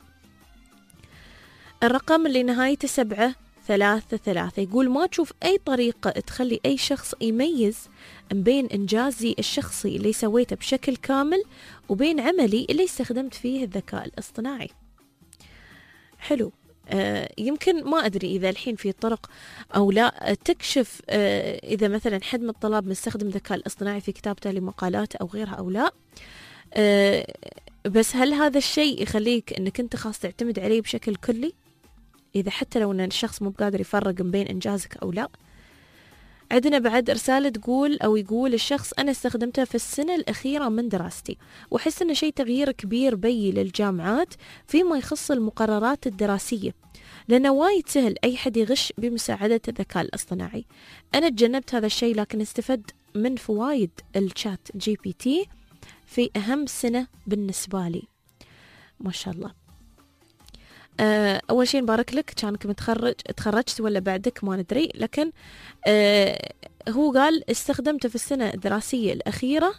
S3: الرقم اللي نهايته سبعة ثلاثة ثلاثة يقول: ما تشوف أي طريقة تخلي أي شخص يميز بين إنجازي الشخصي اللي سويته بشكل كامل وبين عملي اللي استخدمت فيه الذكاء الاصطناعي. حلو، آه يمكن ما أدري إذا الحين في طرق أو لا تكشف آه إذا مثلا حد من الطلاب مستخدم الذكاء الاصطناعي في كتابته لمقالات أو غيرها أو لا. آه بس هل هذا الشيء يخليك أنك أنت خاص تعتمد عليه بشكل كلي؟ إذا حتى لو أن الشخص مو بقادر يفرق بين إنجازك أو لا. عندنا بعد رسالة تقول أو يقول الشخص: أنا استخدمته في السنة الأخيرة من دراستي، وأحس أنه شيء تغيير كبير بي للجامعات فيما يخص المقررات الدراسية، لأنه وايد سهل أي حد يغش بمساعدة الذكاء الاصطناعي. أنا تجنبت هذا الشيء، لكن استفدت من فوائد الشات جي بي تي في أهم سنة بالنسبة لي. ما شاء الله. أه أول شيء نبارك لك، كانك متخرج تخرجت ولا بعدك ما ندري، لكن أه هو قال استخدمته في السنة الدراسية الأخيرة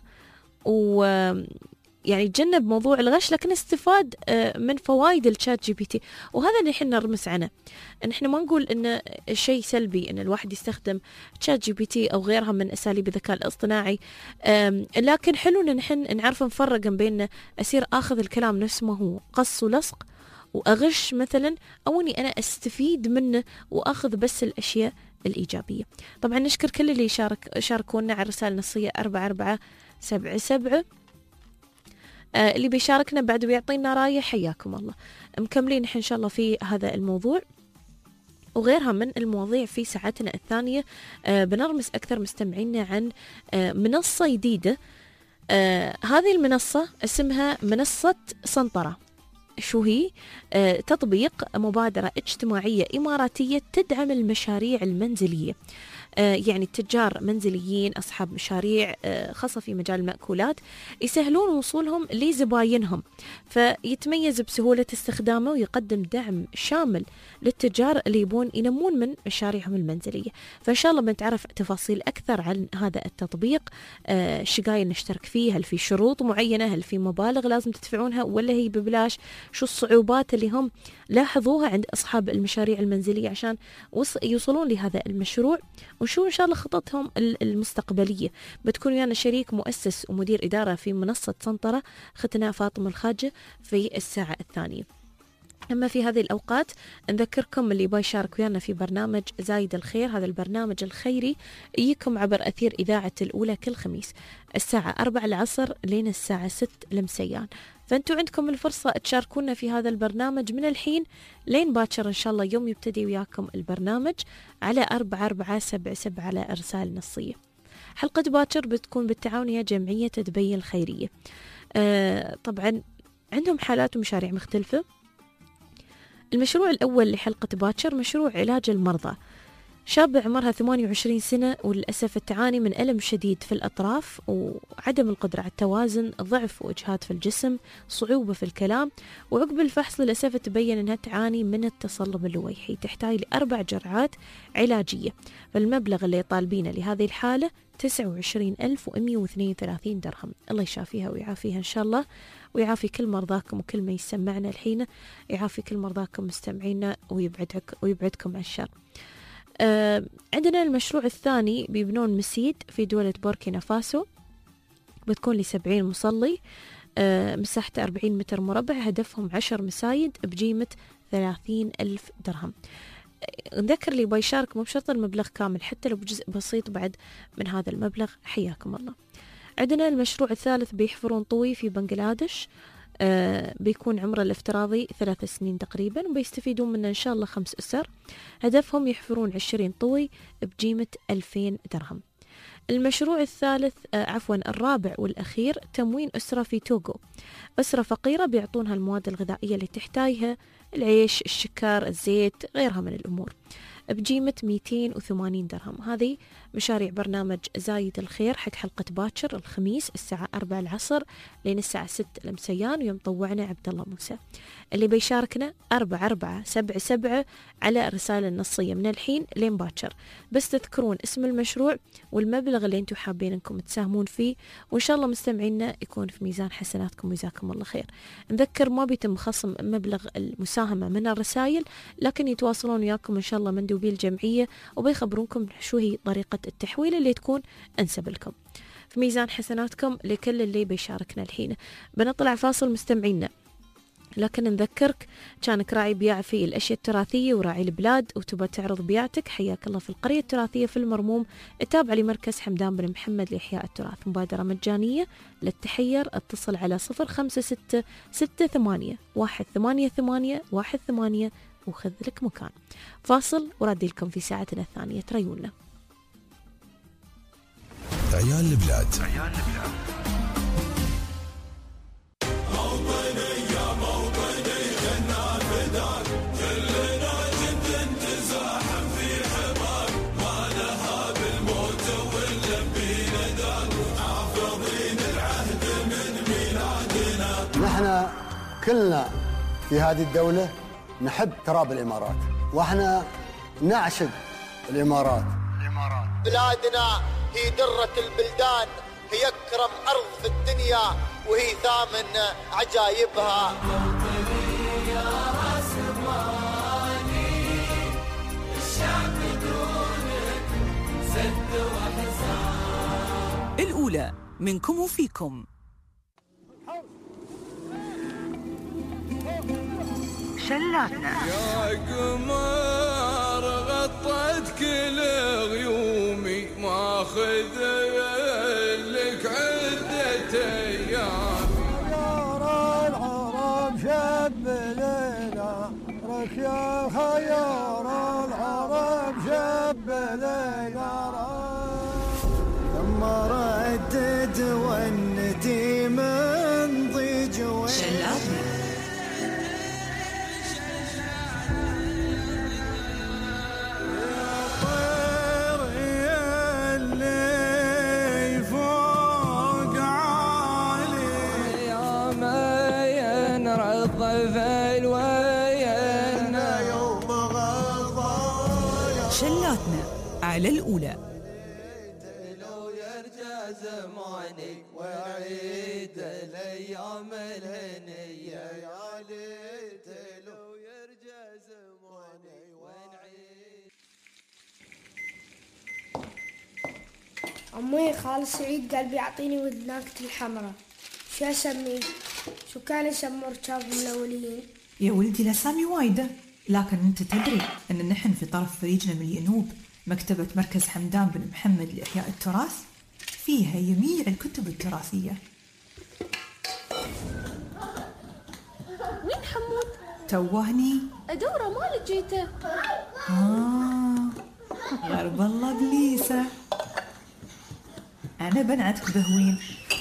S3: ويعني تجنب موضوع الغش، لكن استفاد أه من فوائد الشات جي بي تي، وهذا اللي احنا نرمس عنه. ان احنا ما نقول ان شيء سلبي ان الواحد يستخدم شات جي بي تي او غيرها من اساليب الذكاء الاصطناعي، لكن حلو ان نحن نعرف نفرق بين اصير اخذ الكلام نفس ما هو قص ولصق وأغش مثلا، أو أني أنا أستفيد منه وأخذ بس الأشياء الإيجابية. طبعا نشكر كل اللي شارك شاركونا على الرسالة النصية أربعة أربعة سبعة سبعة. آه اللي بيشاركنا بعد ويعطينا رأيه حياكم الله. مكملين إن شاء الله في هذا الموضوع وغيرها من المواضيع في ساعتنا الثانية. آه بنرمس أكثر مستمعينا عن آه منصة جديدة. آه هذه المنصة اسمها منصة سنطرة. شو هي؟ آه تطبيق مبادرة اجتماعية إماراتية تدعم المشاريع المنزلية. آه يعني التجار منزليين أصحاب مشاريع آه خاصة في مجال المأكولات يسهلون وصولهم لزباينهم، فيتميز بسهولة استخدامه ويقدم دعم شامل للتجار اللي يبون ينمون من مشاريعهم المنزلية. فإن شاء الله بنتعرف تفاصيل أكثر عن هذا التطبيق، آه شقاية نشترك فيه، هل في شروط معينة، هل في مبالغ لازم تدفعونها ولا هي ببلاش، شو الصعوبات اللي هم لاحظوها عند أصحاب المشاريع المنزلية عشان يوصلون لهذا المشروع، وشو إن شاء الله خططهم المستقبلية. بتكون ويانا شريك مؤسس ومدير إدارة في منصة سنطرة ختنا فاطمة الخاجة في الساعة الثانية. أما في هذه الأوقات نذكركم اللي باي يشارك ويانا في برنامج زايد الخير، هذا البرنامج الخيري يجيكم عبر أثير إذاعة الأولى كل خميس الساعة أربعة العصر لين الساعة ست لمسيان، فأنتوا عندكم الفرصة تشاركونا في هذا البرنامج من الحين لين باكر إن شاء الله يوم يبتدي وياكم البرنامج على أربعة أربعة سبعة سبعة على إرسال نصية. حلقة باكر بتكون بالتعاون يا جمعية دبي الخيرية. آه طبعا عندهم حالات ومشاريع مختلفة. المشروع الأول لحلقة باكر مشروع علاج المرضى، شابة عمرها ثمانية وعشرين سنة وللأسف تعاني من ألم شديد في الأطراف وعدم القدرة على التوازن، ضعف وإجهاد في الجسم، صعوبة في الكلام، وعقب الفحص للأسف تبين أنها تعاني من التصلب اللويحي، تحتاج لأربع جرعات علاجية. فالمبلغ اللي طالبينه لهذه الحالة تسعة وعشرين ألف ومئة واثنين وثلاثين درهم. الله يشافيها ويعافيها إن شاء الله، ويعافي كل مرضاكم وكل ما يسمعنا الحين، يعافي كل مرضاكم مستمعينا ويبعدك ويبعدكم عن الشر. آه عندنا المشروع الثاني بيبنون مسيد في دولة بوركينا فاسو، بتكون لسبعين مصلي، آه مساحته أربعين متر مربع، هدفهم عشر مسايد بجيمة ثلاثين ألف درهم. نذكر اللي بيشارك مو بشرط المبلغ كامل، حتى لو بجزء بسيط بعد من هذا المبلغ حياكم الله. عندنا المشروع الثالث بيحفرون طوي في بنغلاديش، آه بيكون عمره الافتراضي ثلاث سنين تقريبا، وبيستفيدون منه إن شاء الله خمس أسر، هدفهم يحفرون عشرين طوي بجيمة ألفين درهم. المشروع الثالث آه عفوا الرابع والأخير تموين أسرة في توغو، أسرة فقيرة بيعطونها المواد الغذائية اللي تحتاجها، العيش، الشكر، الزيت، غيرها من الأمور، بجيمة مئتين وثمانين درهم. هذه مشاريع برنامج زايد الخير حق حلقة باكر الخميس الساعة أربعة العصر لين الساعة ستة المسيان، ويوم طوعنا عبد الله موسى. اللي بيشاركنا أربعة أربعة سبعة سبعة على الرسالة النصية من الحين لين باكر، بس تذكرون اسم المشروع والمبلغ اللي انتم حابين انكم تساهمون فيه، وإن شاء الله مستمعينا يكون في ميزان حسناتكم وجزاكم الله خير. نذكر ما بيتم خصم مبلغ المساهمة من الرسائل، لكن يتواصلون وياكم إن شاء الله مندوبي الجمعية وبيخبرونكم شو هي طريقة التحويل اللي تكون أنسب لكم في ميزان حسناتكم لكل اللي بيشاركنا الحين. بنطلع فاصل مستمعينا، لكن نذكرك كانك راعي بياع في الأشياء التراثية وراعي البلاد وتبى تعرض بيعتك، حياك الله في القرية التراثية في المرموم، التابعة لمركز حمدان بن محمد لإحياء التراث. مبادرة مجانية للتحير، اتصل على صفر خمسة ستة ستة ثمانية واحد ثمانية ثمانية واحد ثمانية وخذ لك مكان. فاصل وردي لكم في ساعتنا الثانية، تريونا.
S2: عيال البلاد
S18: نحن كلنا في هذه الدولة نحب تراب الإمارات، وإحنا نعشق الإمارات.
S19: بلادنا هي درة البلدان، هي أكرم أرض في الدنيا، وهي ثامن عجائبها.
S6: الأولى منكم وفيكم.
S7: شلاتنا يا قمر غطت كل غيومي، ماخذ لك عدة ايام.
S21: خيار العرب شب ليلى رك، يا خيار العرب شب ليلى ثم ردد ونتي من ضيج.
S7: الضيف الوينا يوم غضبان.
S6: شلاتنا على الأولى.
S7: لو يرجع زماني وعيد الأيام الهنية يا ليت لو يرجع زماني ونعيد.
S4: عمي خالد سعيد قال بيعطيني وذناكة الحمراء، شو اسميه؟ شو كان يسموا ركابهم الاوليين؟
S6: يا ولدي الاسامي وايده، لكن انت تدري ان نحن في طرف فريجنا من الينوب مكتبة مركز حمدان بن محمد لإحياء التراث فيها جميع الكتب التراثية.
S22: وين حمود؟
S6: توهني
S22: ادوره ما لقيته.
S6: آه غرب الله بليسة، أنا بنعتك بهوين.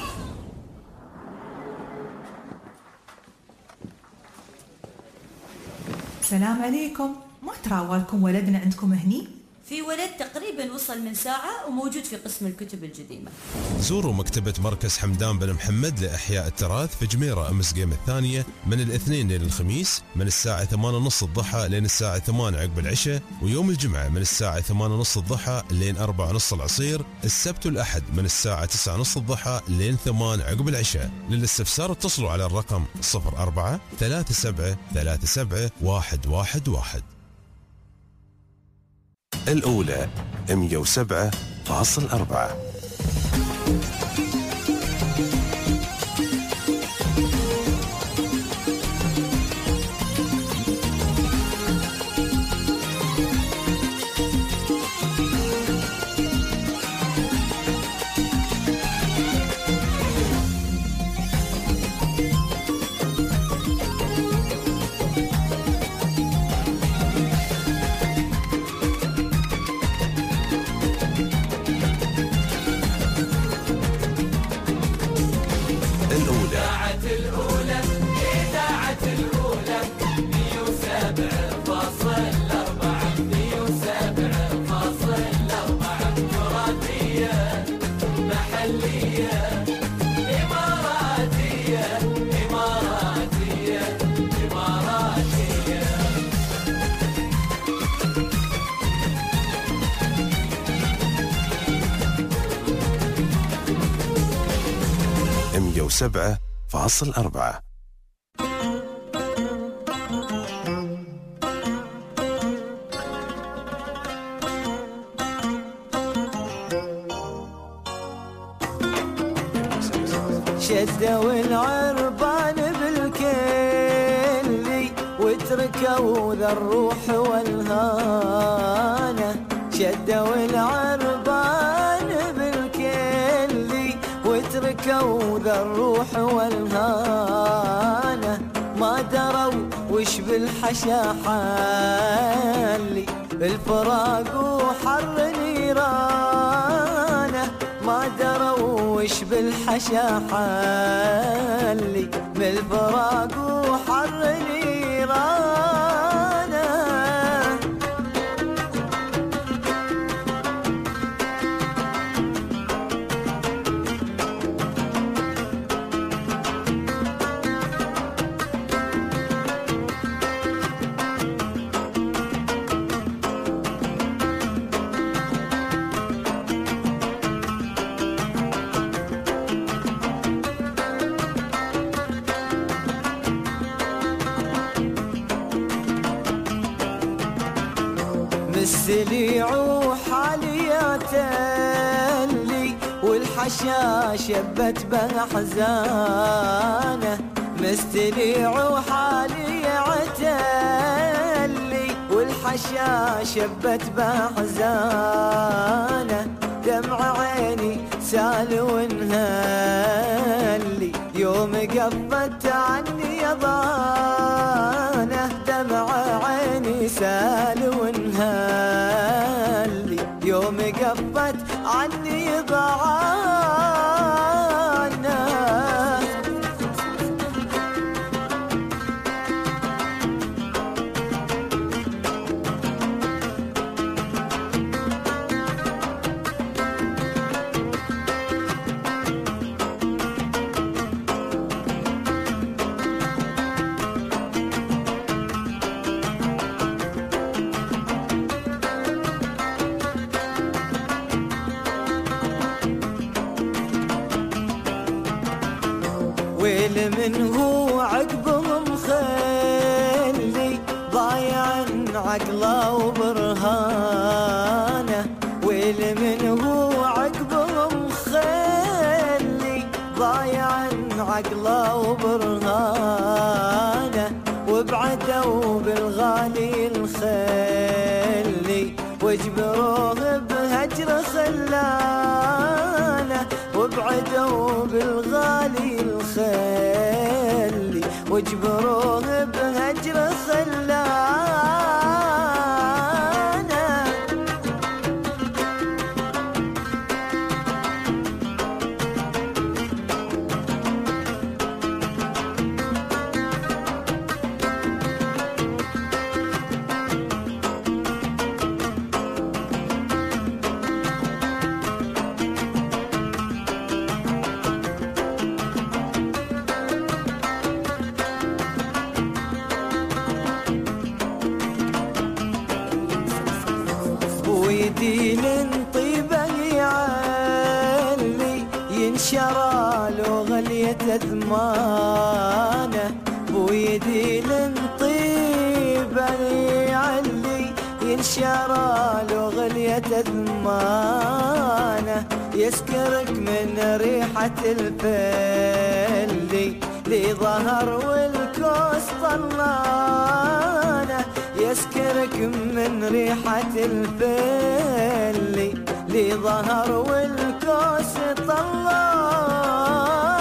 S6: السلام عليكم، ما تراوالكم ولدنا عندكم هني؟
S23: في ولد تقريبا وصل من ساعة وموجود في قسم الكتب القديمة.
S2: زوروا مكتبة مركز حمدان بن محمد لإحياء التراث في جميرة أمس قيم الثانية من الاثنين لين الخميس من الساعة ثمانية ونص الضحى لين الساعة ثمانية عقب العشاء، ويوم الجمعة من الساعة ثمانية ونص الضحى لين أربعة ونص العصير، السبت والأحد من الساعة تسعة ونص الضحى لين ثمانية عقب العشاء. للاستفسار اتصلوا على الرقم صفر أربعة ثلاثة سبعة ثلاثة سبعة واحد واحد واحد. الأولى مئة وسبعة فاصل أربعة. مئة وسبعة فاصل أربعة.
S7: شدوا العربان بالكلي وتركوا ذا الروح والهانة. شدوا العربان بالكلي وتركوا ذا الروح والهانة. ما دروا وش بالحشا حالي الفراق وحر نيرانه. ما دروا وش بالحشا حالي بالفراق وحر نيرانه. السليع وحاليات اللي والحشا شبت بأحزانه. مستليع وحاليات اللي والحشا شبت بأحزانه. دمع عيني سال وانهالي يوم قفت عني يضانه. دمع عيني سال وانهالي يوم قفت عني ضعانه. ويل من هو عقبهم خلي ضايع عقله وبرهانه، ويل من هو عقبهم خلي ضايع عقله وبرهانه، وبعدوا بالغالي الخلي واجبروه بهجر خلانه، وبعدوا بالغالي الخلي واجبروه بهجر خلانه. ويدين طيبه يعلي ينشرى له غلية ثمانه، ويدين طيبه يعلي ينشرى له غلية ثمانه، يسكرك من ريحة الفلي لي ظهر والكوس طلانه، يسكرك من ريحة الفلي لي ظهر والكوس طلانه.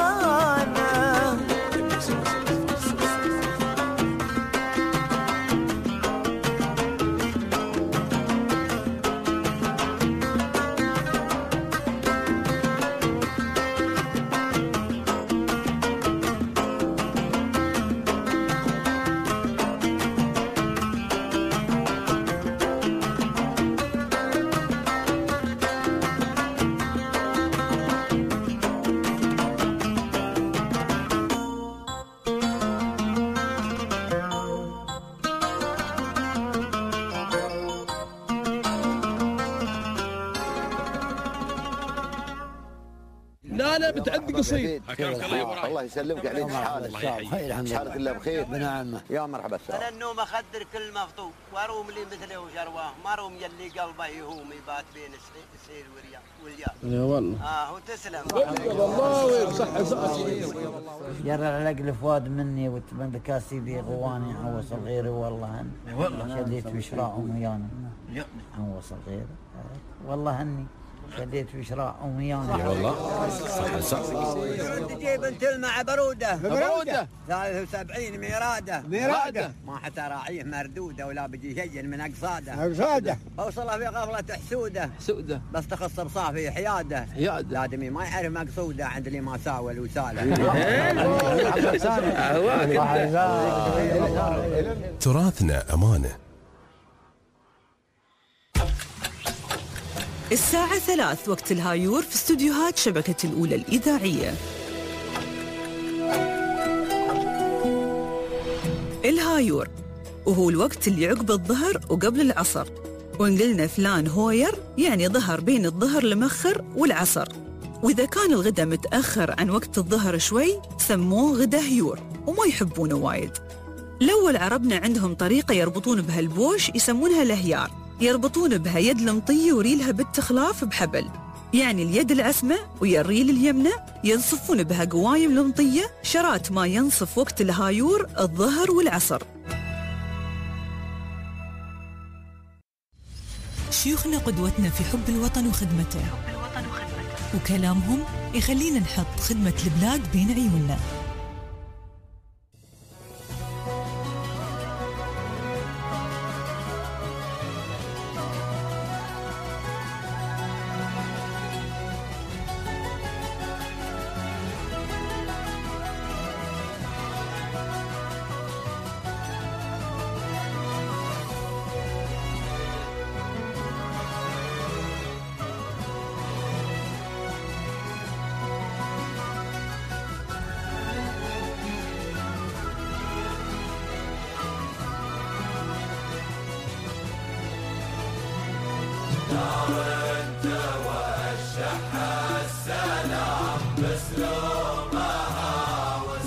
S8: لا لا بتعدي قصير.
S11: حكمك الله يبارك. الله يسلمك عليك. حالك حالك الله بخير.
S17: بنعمه.
S11: يا مرحبا.
S17: انا النوم اخدر كل مخطوب واروم لي مثله وشرواه، ما روم يلي قلبه يهوم يبات بين السيل والياء.
S8: يا والله.
S17: اه وتسلم.
S8: الله ويصح صح.
S17: جرى العقل فؤاد مني وتبن كاسيدي غواني عوص الغير والله هن. والله شديت بشراعهم ويانا. عوص الغير والله هني. شديت بشراعهم ويانا.
S2: يا والله صح صح.
S17: تجيب انت مع بروده.
S8: بروده.
S17: ثلاثة وسبعين ميراده.
S8: ميراده.
S17: ما حتى راعيه مردوده ولا بيجي شيء من اقصاده.
S21: اقصاده.
S17: اوصله في غفله حسوده.
S8: حسوده.
S17: بس تخص بصافي حياده.
S8: حياده.
S17: لادمي ما يعرف مقصوده عند اللي ما ساوى الوساله.
S2: تراثنا امانه.
S6: الساعة ثلاث وقت الهايور في استوديوهات شبكة الأولى الإذاعية. الهايور وهو الوقت اللي عقب الظهر وقبل العصر، وإن قلنا فلان هوير يعني ظهر بين الظهر المخر والعصر، وإذا كان الغدا متأخر عن وقت الظهر شوي سموه غدا هيور وما يحبونه وايد. الأول عربنا عندهم طريقة يربطون بها البوش يسمونها الهيار، يربطون بها يد المطية وريلها بالتخلاف بحبل، يعني اليد العسمة ويا الريل اليمنى ينصفون بها قوايم المطية شرات ما ينصف وقت الهايور الظهر والعصر. شيوخنا قدوتنا في حب الوطن وخدمته، وكلامهم يخلينا نحط خدمة البلاد بين عيوننا.
S7: توشح السلام بسلومها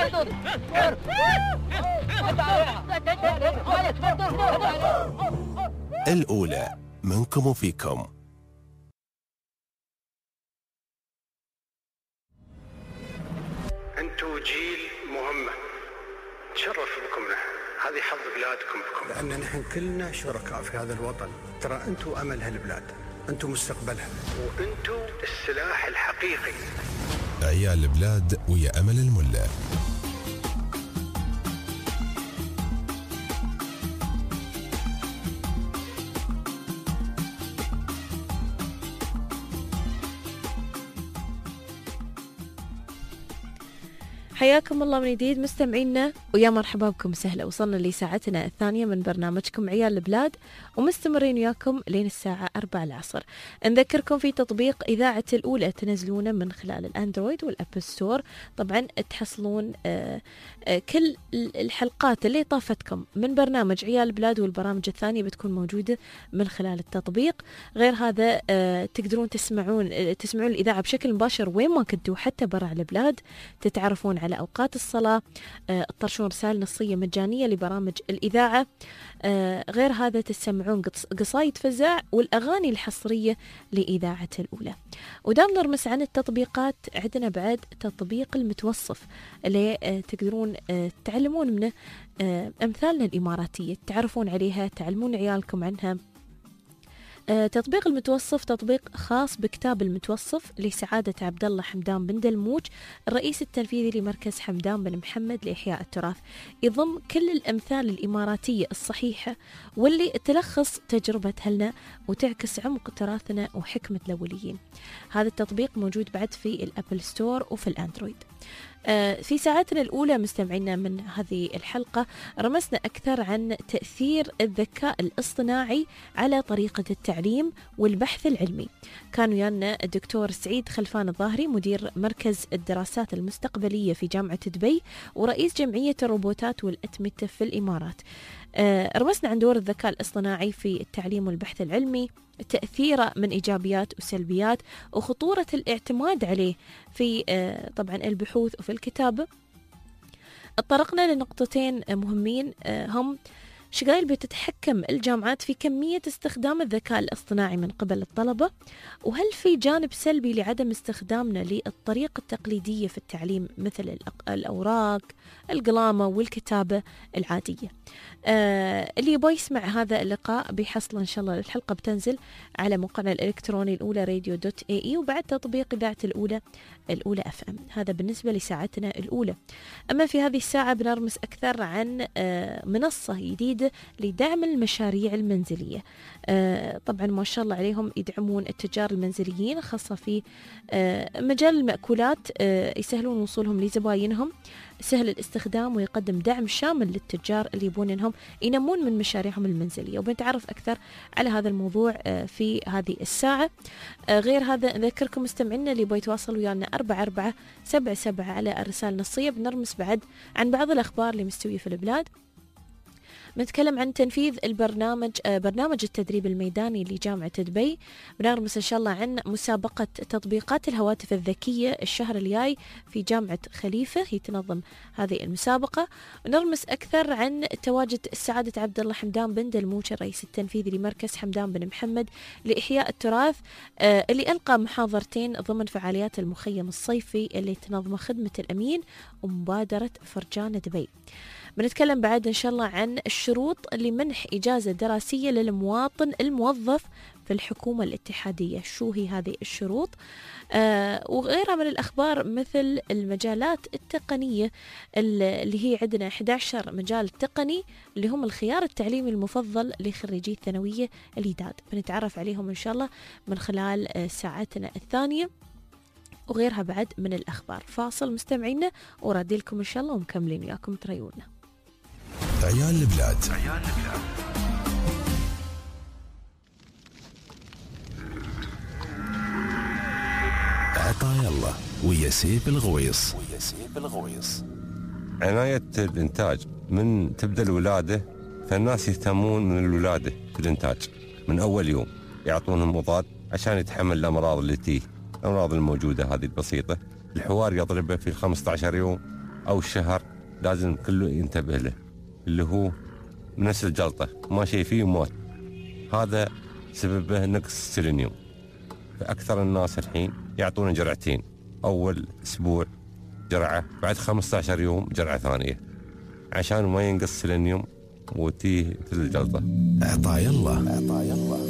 S2: الأولى منكم وفيكم.
S1: أنتوا جيل مهمة، تشرف بكم نحن، هذه حظ بلادكم بكم، لأن نحن كلنا شركاء في هذا الوطن. ترى أنتوا أمل هالبلاد، أنتوا مستقبلها، وأنتوا السلاح الحقيقي.
S2: عيال البلاد ويا أمل الملا.
S3: حياكم الله من جديد مستمعينا، ويا مرحبا بكم سهلا. وصلنا لساعتنا الثانية من برنامجكم عيال البلاد، ومستمرين وياكم لين الساعة أربعة العصر. نذكركم في تطبيق إذاعة الأولى تنزلونه من خلال الأندرويد والأبل ستور. طبعا تحصلون آآ آآ كل الحلقات اللي طافتكم من برنامج عيال البلاد، والبرامج الثانية بتكون موجودة من خلال التطبيق. غير هذا تقدرون تسمعون تسمعون الإذاعة بشكل مباشر وين ما كنتوا، حتى برا البلاد. تتعرفون على أوقات الصلاة، تطرشون رسائل نصية مجانية لبرامج الإذاعة. غير هذا تسمعون قصايد فزاع والأغاني الحصرية لإذاعة الأولى. ودام نرمس عن التطبيقات، عندنا بعد تطبيق المتوصف اللي تقدرون تعلمون منه أمثالنا الإماراتية، تعرفون عليها، تعلمون عيالكم عنها. آه، تطبيق المتوصف تطبيق خاص بكتاب المتوصف لسعادة عبد الله حمدان بن دلموج، الرئيس التنفيذي لمركز حمدان بن محمد لإحياء التراث. يضم كل الأمثال الإماراتية الصحيحة واللي تلخص تجربة أهلنا وتعكس عمق تراثنا وحكمة الأوليين. هذا التطبيق موجود بعد في الأبل ستور وفي الأندرويد. في ساعتنا الأولى مستمعينا من هذه الحلقة رمسنا أكثر عن تأثير الذكاء الاصطناعي على طريقة التعليم والبحث العلمي. كان ويانا الدكتور سعيد خلفان الظاهري، مدير مركز الدراسات المستقبلية في جامعة دبي ورئيس جمعية الروبوتات والأتمتة في الإمارات. رمسنا عن دور الذكاء الاصطناعي في التعليم والبحث العلمي، تأثيره من إيجابيات وسلبيات، وخطورة الاعتماد عليه في طبعا البحوث وفي الكتابة. اتطرقنا لنقطتين مهمين، هم شقايل بتتحكم الجامعات في كمية استخدام الذكاء الاصطناعي من قبل الطلبة، وهل في جانب سلبي لعدم استخدامنا للطريقة التقليدية في التعليم مثل الأوراق، القلامة والكتابة العادية. آه اللي يبغى يسمع هذا اللقاء بيحصل إن شاء الله. الحلقة بتنزل على موقعنا الإلكتروني الأولى راديو دوت اي اي، وبعد تطبيق إذاعة الأولى الأولى اف ام. هذا بالنسبة لساعتنا الأولى. أما في هذه الساعة بنرمس أكثر عن آه منصة جديدة لدعم المشاريع المنزلية. آه طبعا ما شاء الله عليهم يدعمون التجار المنزليين، خاصة في آه مجال المأكولات. آه يسهلون وصولهم لزباينهم، سهل الاستخدام، ويقدم دعم شامل للتجار اللي يبون انهم ينمون من مشاريعهم المنزلية. وبنتعرف أكثر على هذا الموضوع في هذه الساعة. غير هذا نذكركم مستمعينا اللي يبغى يتواصل ويانا أربعة أربعة سبعة سبعة على الرسالة النصية. بنرمس بعد عن بعض الأخبار اللي مستوية في البلاد. بنتكلم عن تنفيذ البرنامج برنامج التدريب الميداني لجامعة دبي. بنرمس إن شاء الله عن مسابقة تطبيقات الهواتف الذكية الشهر الجاي في جامعة خليفة، هي تنظم هذه المسابقة. ونرمس أكثر عن تواجد سعادة عبد الله حمدان بن دلموج، الرئيس التنفيذي لمركز حمدان بن محمد لإحياء التراث، اللي ألقى محاضرتين ضمن فعاليات المخيم الصيفي اللي تنظمه خدمة الأمين ومبادرة فرجان دبي. بنتكلم بعد إن شاء الله عن الشروط لمنح إجازة دراسية للمواطن الموظف في الحكومة الاتحادية. شو هي هذه الشروط؟ آه وغيرها من الأخبار، مثل المجالات التقنية اللي هي عندنا أحد عشر مجال تقني اللي هم الخيار التعليمي المفضل لخريجي الثانوية الجداد. بنتعرف عليهم إن شاء الله من خلال آه ساعتنا الثانية، وغيرها بعد من الأخبار. فاصل مستمعينا ورادي لكم إن شاء الله، ومكملين وياكم تريونا.
S2: عيال البلاد.
S10: عيال البلاد.
S2: عطايا الله ويا سيف الغويص.
S10: ويا سيف الغويص.
S12: عناية الإنتاج من تبدأ الولادة، فالناس يهتمون من الولادة في الإنتاج من أول يوم، يعطونهم مضاد عشان يتحمل الأمراض التي الأمراض الموجودة هذه البسيطة. الحوار يضربه في خمسة عشر يوم، أو الشهر لازم كله ينتبه له، اللي هو نفس الجلطة ما شيء فيه ومات. هذا سببه نقص السيلينيوم. فأكثر الناس الحين يعطون جرعتين، أول أسبوع جرعة، بعد خمسة عشر يوم جرعة ثانية، عشان ما ينقص السيلينيوم وتيه في الجلطة.
S2: عطايا الله.
S18: عطايا الله.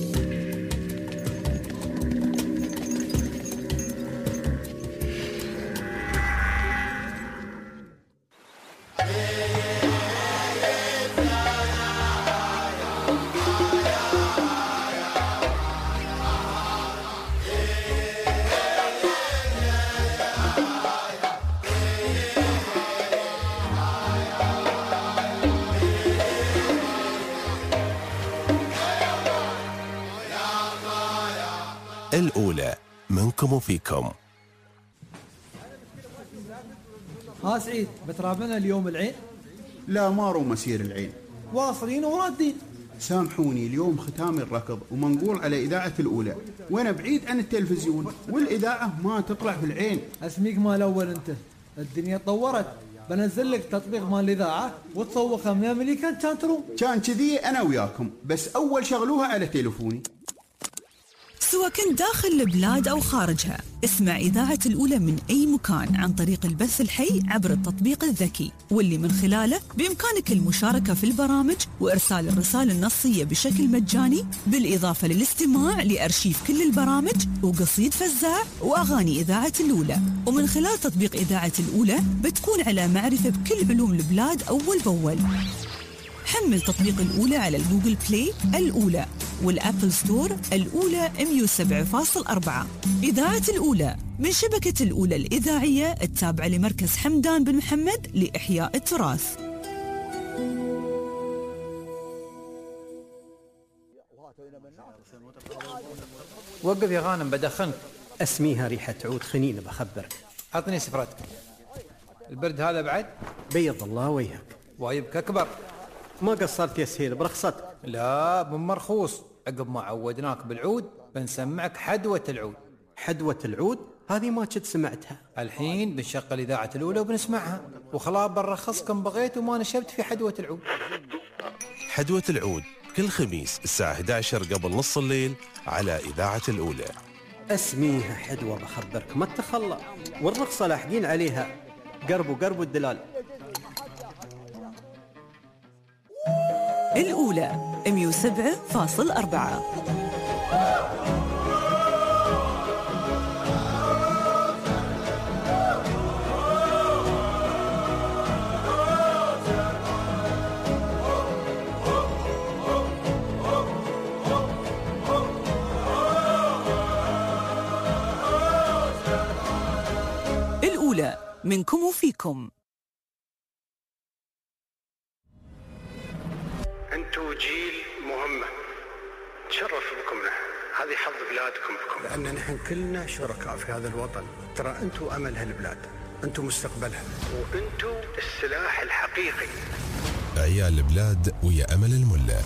S2: الأولى منكم وفيكم.
S9: ها سعيد، بترابنا اليوم العين؟
S13: لا، ما رو مسير العين،
S9: واصلين ورادين.
S13: سامحوني، اليوم ختام الركض ومنقول على إذاعة الأولى، وأنا بعيد عن التلفزيون والإذاعة ما تطلع في العين.
S9: اسميك مال أول أنت، الدنيا تطورت، بنزل لك تطبيق مال الإذاعة وتصوخها من أمريكا كان تروم.
S13: كان كذي أنا وياكم، بس أول شغلوها على تليفوني.
S6: سواء كنت داخل البلاد أو خارجها، اسمع إذاعة الأولى من أي مكان عن طريق البث الحي عبر التطبيق الذكي، واللي من خلاله بإمكانك المشاركة في البرامج وإرسال الرسائل النصية بشكل مجاني، بالإضافة للاستماع لأرشيف كل البرامج وقصيد فزاع وأغاني إذاعة الأولى. ومن خلال تطبيق إذاعة الأولى بتكون على معرفة بكل علوم البلاد أول بأول. حمل تطبيق الأولى على الجوجل بلاي الأولى والأبل ستور الأولى مية وسبعة فاصلة أربعة. إذاعة الأولى من شبكة الأولى الإذاعية التابعة لمركز حمدان بن محمد لإحياء التراث.
S9: وقف يا غانم بدخنك.
S16: اسميها ريحة عود خنين بخبرك.
S9: عطني سفرتك. البرد هذا بعد؟
S16: بيض الله وجهك.
S9: وايبك أكبر.
S16: ما قصرت يا سهيل برخصتك.
S9: لا بمرخوص، عقب ما عودناك بالعود بنسمعك حدوة العود.
S16: حدوة العود؟ هذه ما كنت سمعتها.
S9: الحين بنشغل إذاعة الأولى وبنسمعها، وخلاص بنرخصكم بغيت وما نشبت في حدوة العود.
S2: حدوة العود كل خميس الساعة إحدى عشر قبل نص الليل على إذاعة الأولى.
S16: اسميها حدوة بخبرك ما تخلى، والرخصة لاحقين عليها، قربوا قربوا الدلال.
S6: الأولى مية وسبعة فاصلة أربعة. الأولى منكم وفيكم.
S1: أنتوا جيل مهمة، تشرف بكم نحن، هذه حظ بلادكم بكم، لأن نحن كلنا شركاء في هذا الوطن. ترى أنتوا أمل هالبلاد، أنتوا مستقبلها، وأنتوا السلاح الحقيقي.
S2: عيال البلاد ويا أمل الملا.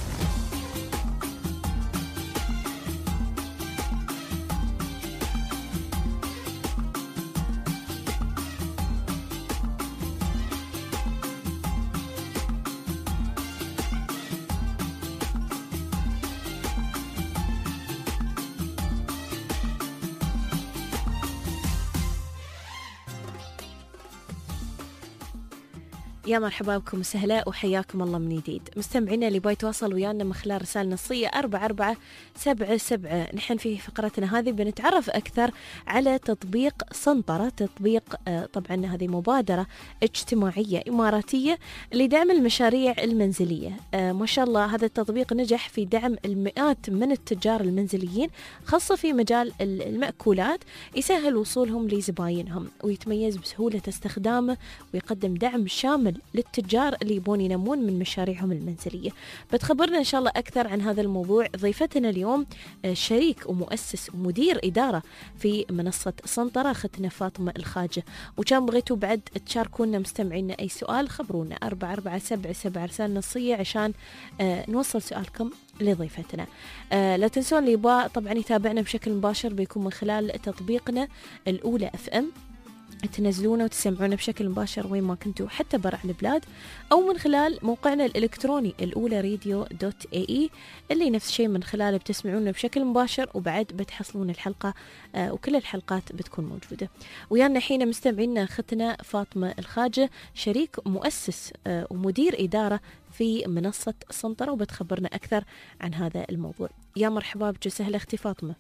S3: يا مرحبا بكم وسهلا وحياكم الله من جديد. مستمعينا اللي باي تواصل ويانا من خلال رسالة نصية أربعة أربعة سبعة سبعة. نحن في فقرتنا هذه بنتعرف أكثر على تطبيق سنطرة. تطبيق طبعا هذه مبادرة اجتماعية إماراتية لدعم المشاريع المنزلية. ما شاء الله هذا التطبيق نجح في دعم المئات من التجار المنزليين، خاصة في مجال المأكولات، يسهل وصولهم لزباينهم ويتميز بسهولة استخدامه، ويقدم دعم شامل للتجار اللي يبون ينمون من مشاريعهم المنزلية. بتخبرنا إن شاء الله أكثر عن هذا الموضوع ضيفتنا اليوم شريك ومؤسس ومدير إدارة في منصة سنطرة، أختنا فاطمة الخاجة. وكان بغيتوا بعد تشاركونا مستمعينا أي سؤال، خبرونا أربعة أربعة سبعة سبعة رسالة نصية عشان نوصل سؤالكم لضيفتنا. آه لا تنسون اللي يبغى طبعا يتابعنا بشكل مباشر بيكون من خلال تطبيقنا الأولى اف ام تنزلونه وتسمعونه بشكل مباشر وين ما كنتوا حتى برا البلاد، أو من خلال موقعنا الإلكتروني الأولى راديو دوت اي اي اللي نفس الشيء من خلاله بتسمعونه بشكل مباشر، وبعد بتحصلون الحلقة آه وكل الحلقات بتكون موجودة. ويانا حين مستمعينا أختنا فاطمة الخاجة، شريك مؤسس آه ومدير إدارة في منصة سنطرة، وبتخبرنا أكثر عن هذا الموضوع. يا مرحبا بك وسهلا أختي فاطمة.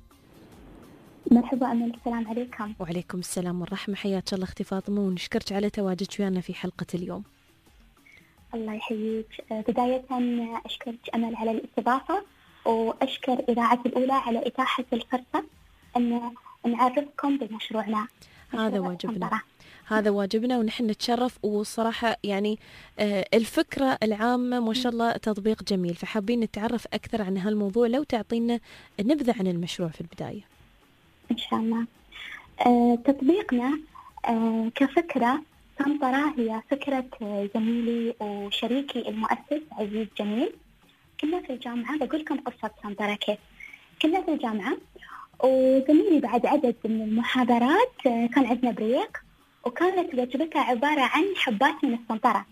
S14: مرحبا أمل، السلام عليكم.
S3: وعليكم السلام والرحمة، حياك الله أختي فاطمة، ونشكرك على تواجدك ويانا في حلقة اليوم.
S14: الله يحييك. بداية أشكرك أمل على الاستضافة، وأشكر إذاعة الأولى على إتاحة الفرصة أن نعرفكم بمشروعنا.
S3: هذا واجبنا، هذا واجبنا، ونحن نتشرف. والصراحة يعني الفكرة العامة ما شاء الله تطبيق جميل، فحابين نتعرف أكثر عن هالموضوع. لو تعطينا نبذة عن المشروع في البداية.
S14: إن شاء الله. آه، تطبيقنا آه، كفكرة سنطرة هي فكرة زميلي وشريكي المؤسس عزيز جميل. كنا في الجامعة، بقول لكم قصة سنطرة كيف. كنا في الجامعة وزميلي بعد عدد من المحاضرات آه، كان عندنا بريك، وكانت وجبتها عبارة عن حبات من السنطرة.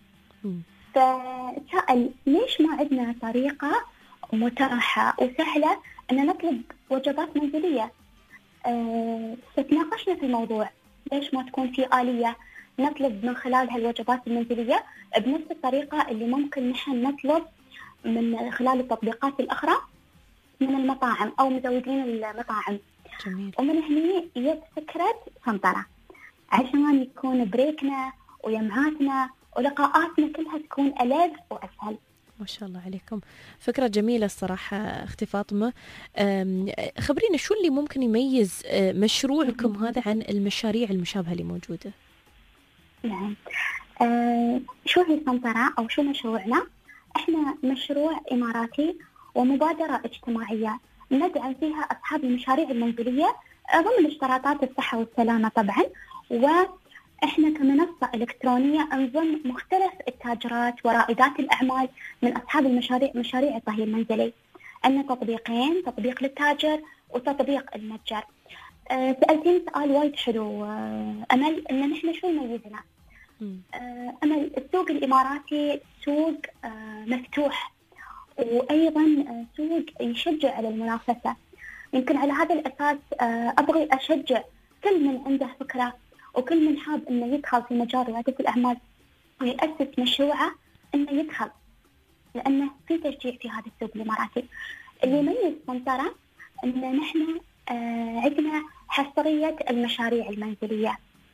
S14: فسأل ليش ما عندنا طريقة متاحة وسهلة أن نطلب وجبات منزلية. أه فتناقشنا في الموضوع، ليش ما تكون في آلية نطلب من خلال هالوجبات المنزلية بنفس الطريقة اللي ممكن نحن نطلب من خلال التطبيقات الأخرى من المطاعم أو مزودين المطاعم.
S3: جميل.
S14: ومن هنا جت فكرة سنطرة، عشان يكون بريكنا ويمعاتنا ولقاءاتنا كلها تكون ألذ وأسهل.
S3: ما شاء الله عليكم، فكرة جميلة الصراحة أختي فاطمة. خبرينا شو اللي ممكن يميز مشروعكم هذا عن المشاريع المشابهة اللي موجودة؟
S14: نعم. آه شو هي سنطرة أو شو مشروعنا؟ إحنا مشروع إماراتي ومبادرة اجتماعية ندعم فيها أصحاب المشاريع المنزلية ضمن اشتراطات الصحة والسلامة طبعا. و إحنا كمنصة إلكترونية نضم مختلف التاجرات ورائدات الأعمال من أصحاب المشاريع مشاريع الطهي المنزلي. عندنا تطبيقين، تطبيق للتاجر وتطبيق المتجر. أه سألتين سؤال وايد حلو أه أمل، إن نحن شو يميزنا. أه أمل السوق الإماراتي سوق أه مفتوح، وأيضا أه سوق يشجع على المنافسة. يمكن على هذا الأساس أه أبغي أشجع كل من عنده فكرة وكل من حاب إنه يدخل في مجال ريادة الأعمال ويأسس مشروعه إنه يدخل، لأنه في تشجيع في هذا السوق الإماراتي. اللي يميز سنطرة إن نحن آه عندنا حصرية المشاريع المنزلية.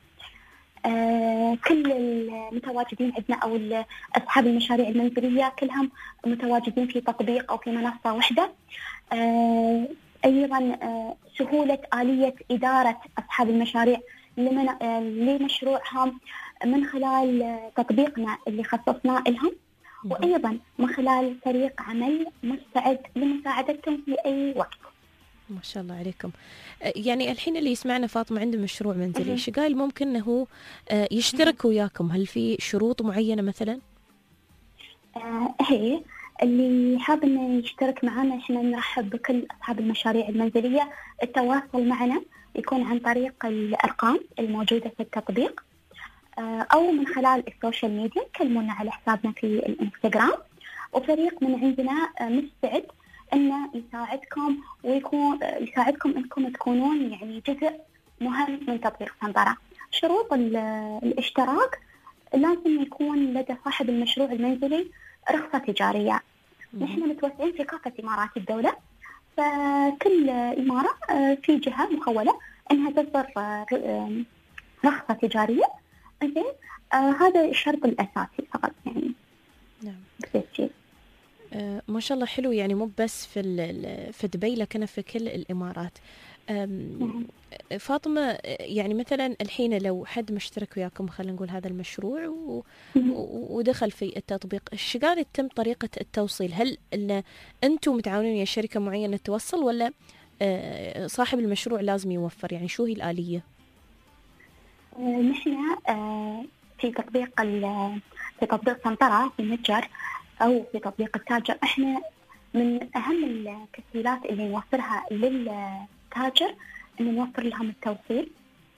S14: آه كل المتواجدين عندنا أو أصحاب المشاريع المنزلية كلهم متواجدين في تطبيق أو في منصة واحدة. آه أيضا آه سهولة آلية إدارة أصحاب المشاريع لمشروعهم من خلال تطبيقنا اللي خصصناه لهم، وأيضا من خلال فريق عمل مستعد لمساعدتهم في أي وقت.
S3: ما شاء الله عليكم. يعني الحين اللي يسمعنا فاطمة عنده مشروع منزلي، شقايل ممكن أنه يشترك وياكم؟ هل في شروط معينة مثلا؟
S14: آه هي اللي حاب أنه يشترك معنا عشان نرحب بكل أصحاب المشاريع المنزلية. التواصل معنا يكون عن طريق الأرقام الموجودة في التطبيق أو من خلال السوشيال ميديا، كلمونا على حسابنا في الإنستغرام، وفريق من عندنا مستعد أنه يساعدكم ويكون يساعدكم أنكم تكونون يعني جزء مهم من تطبيق سنطرة. شروط الاشتراك لازم يكون لدى صاحب المشروع المنزلي رخصة تجارية. نحن متوسعين في كافة إمارات الدولة، فكل إمارة في جهة مخولة أنها تصدر رخصة تجارية. زين آه هذا الشرط الأساسي فقط يعني.
S3: نعم.
S14: بس
S3: آه ما شاء الله حلو، يعني مو بس في في دبي لكن في كل الإمارات. نعم. فاطمة يعني مثلا الحين لو حد مشترك وياكم خلينا نقول هذا المشروع و... ودخل في التطبيق، ايش قاعد يتم طريقة التوصيل؟ هل ان انتم متعاونين يا شركة معينة توصل، ولا آه صاحب المشروع لازم يوفر؟ يعني شو هي الآلية؟
S14: آه نحن آه في تطبيق في تطبيق سنطرة في المتجر أو في تطبيق التاجر، احنا من أهم التسهيلات اللي نوفرها للتاجر إن نوفر لهم التوصيل.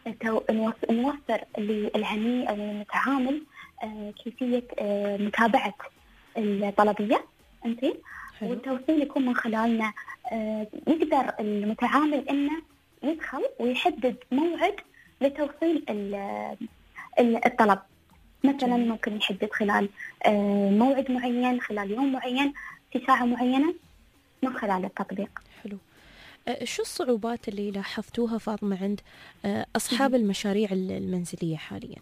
S14: نوفر للعميل أو المتعامل كيفية متابعة الطلبية أنتي، والتوصيل يكون من خلالنا. يقدر المتعامل إنه يدخل ويحدد موعد لتوصيل الطلب، مثلا ممكن يحدد خلال موعد معين، خلال يوم معين، في ساعة معينة، من خلال التطبيق.
S3: حلو. شو الصعوبات اللي لاحظتوها فاطمة عند أصحاب المشاريع المنزلية حاليا؟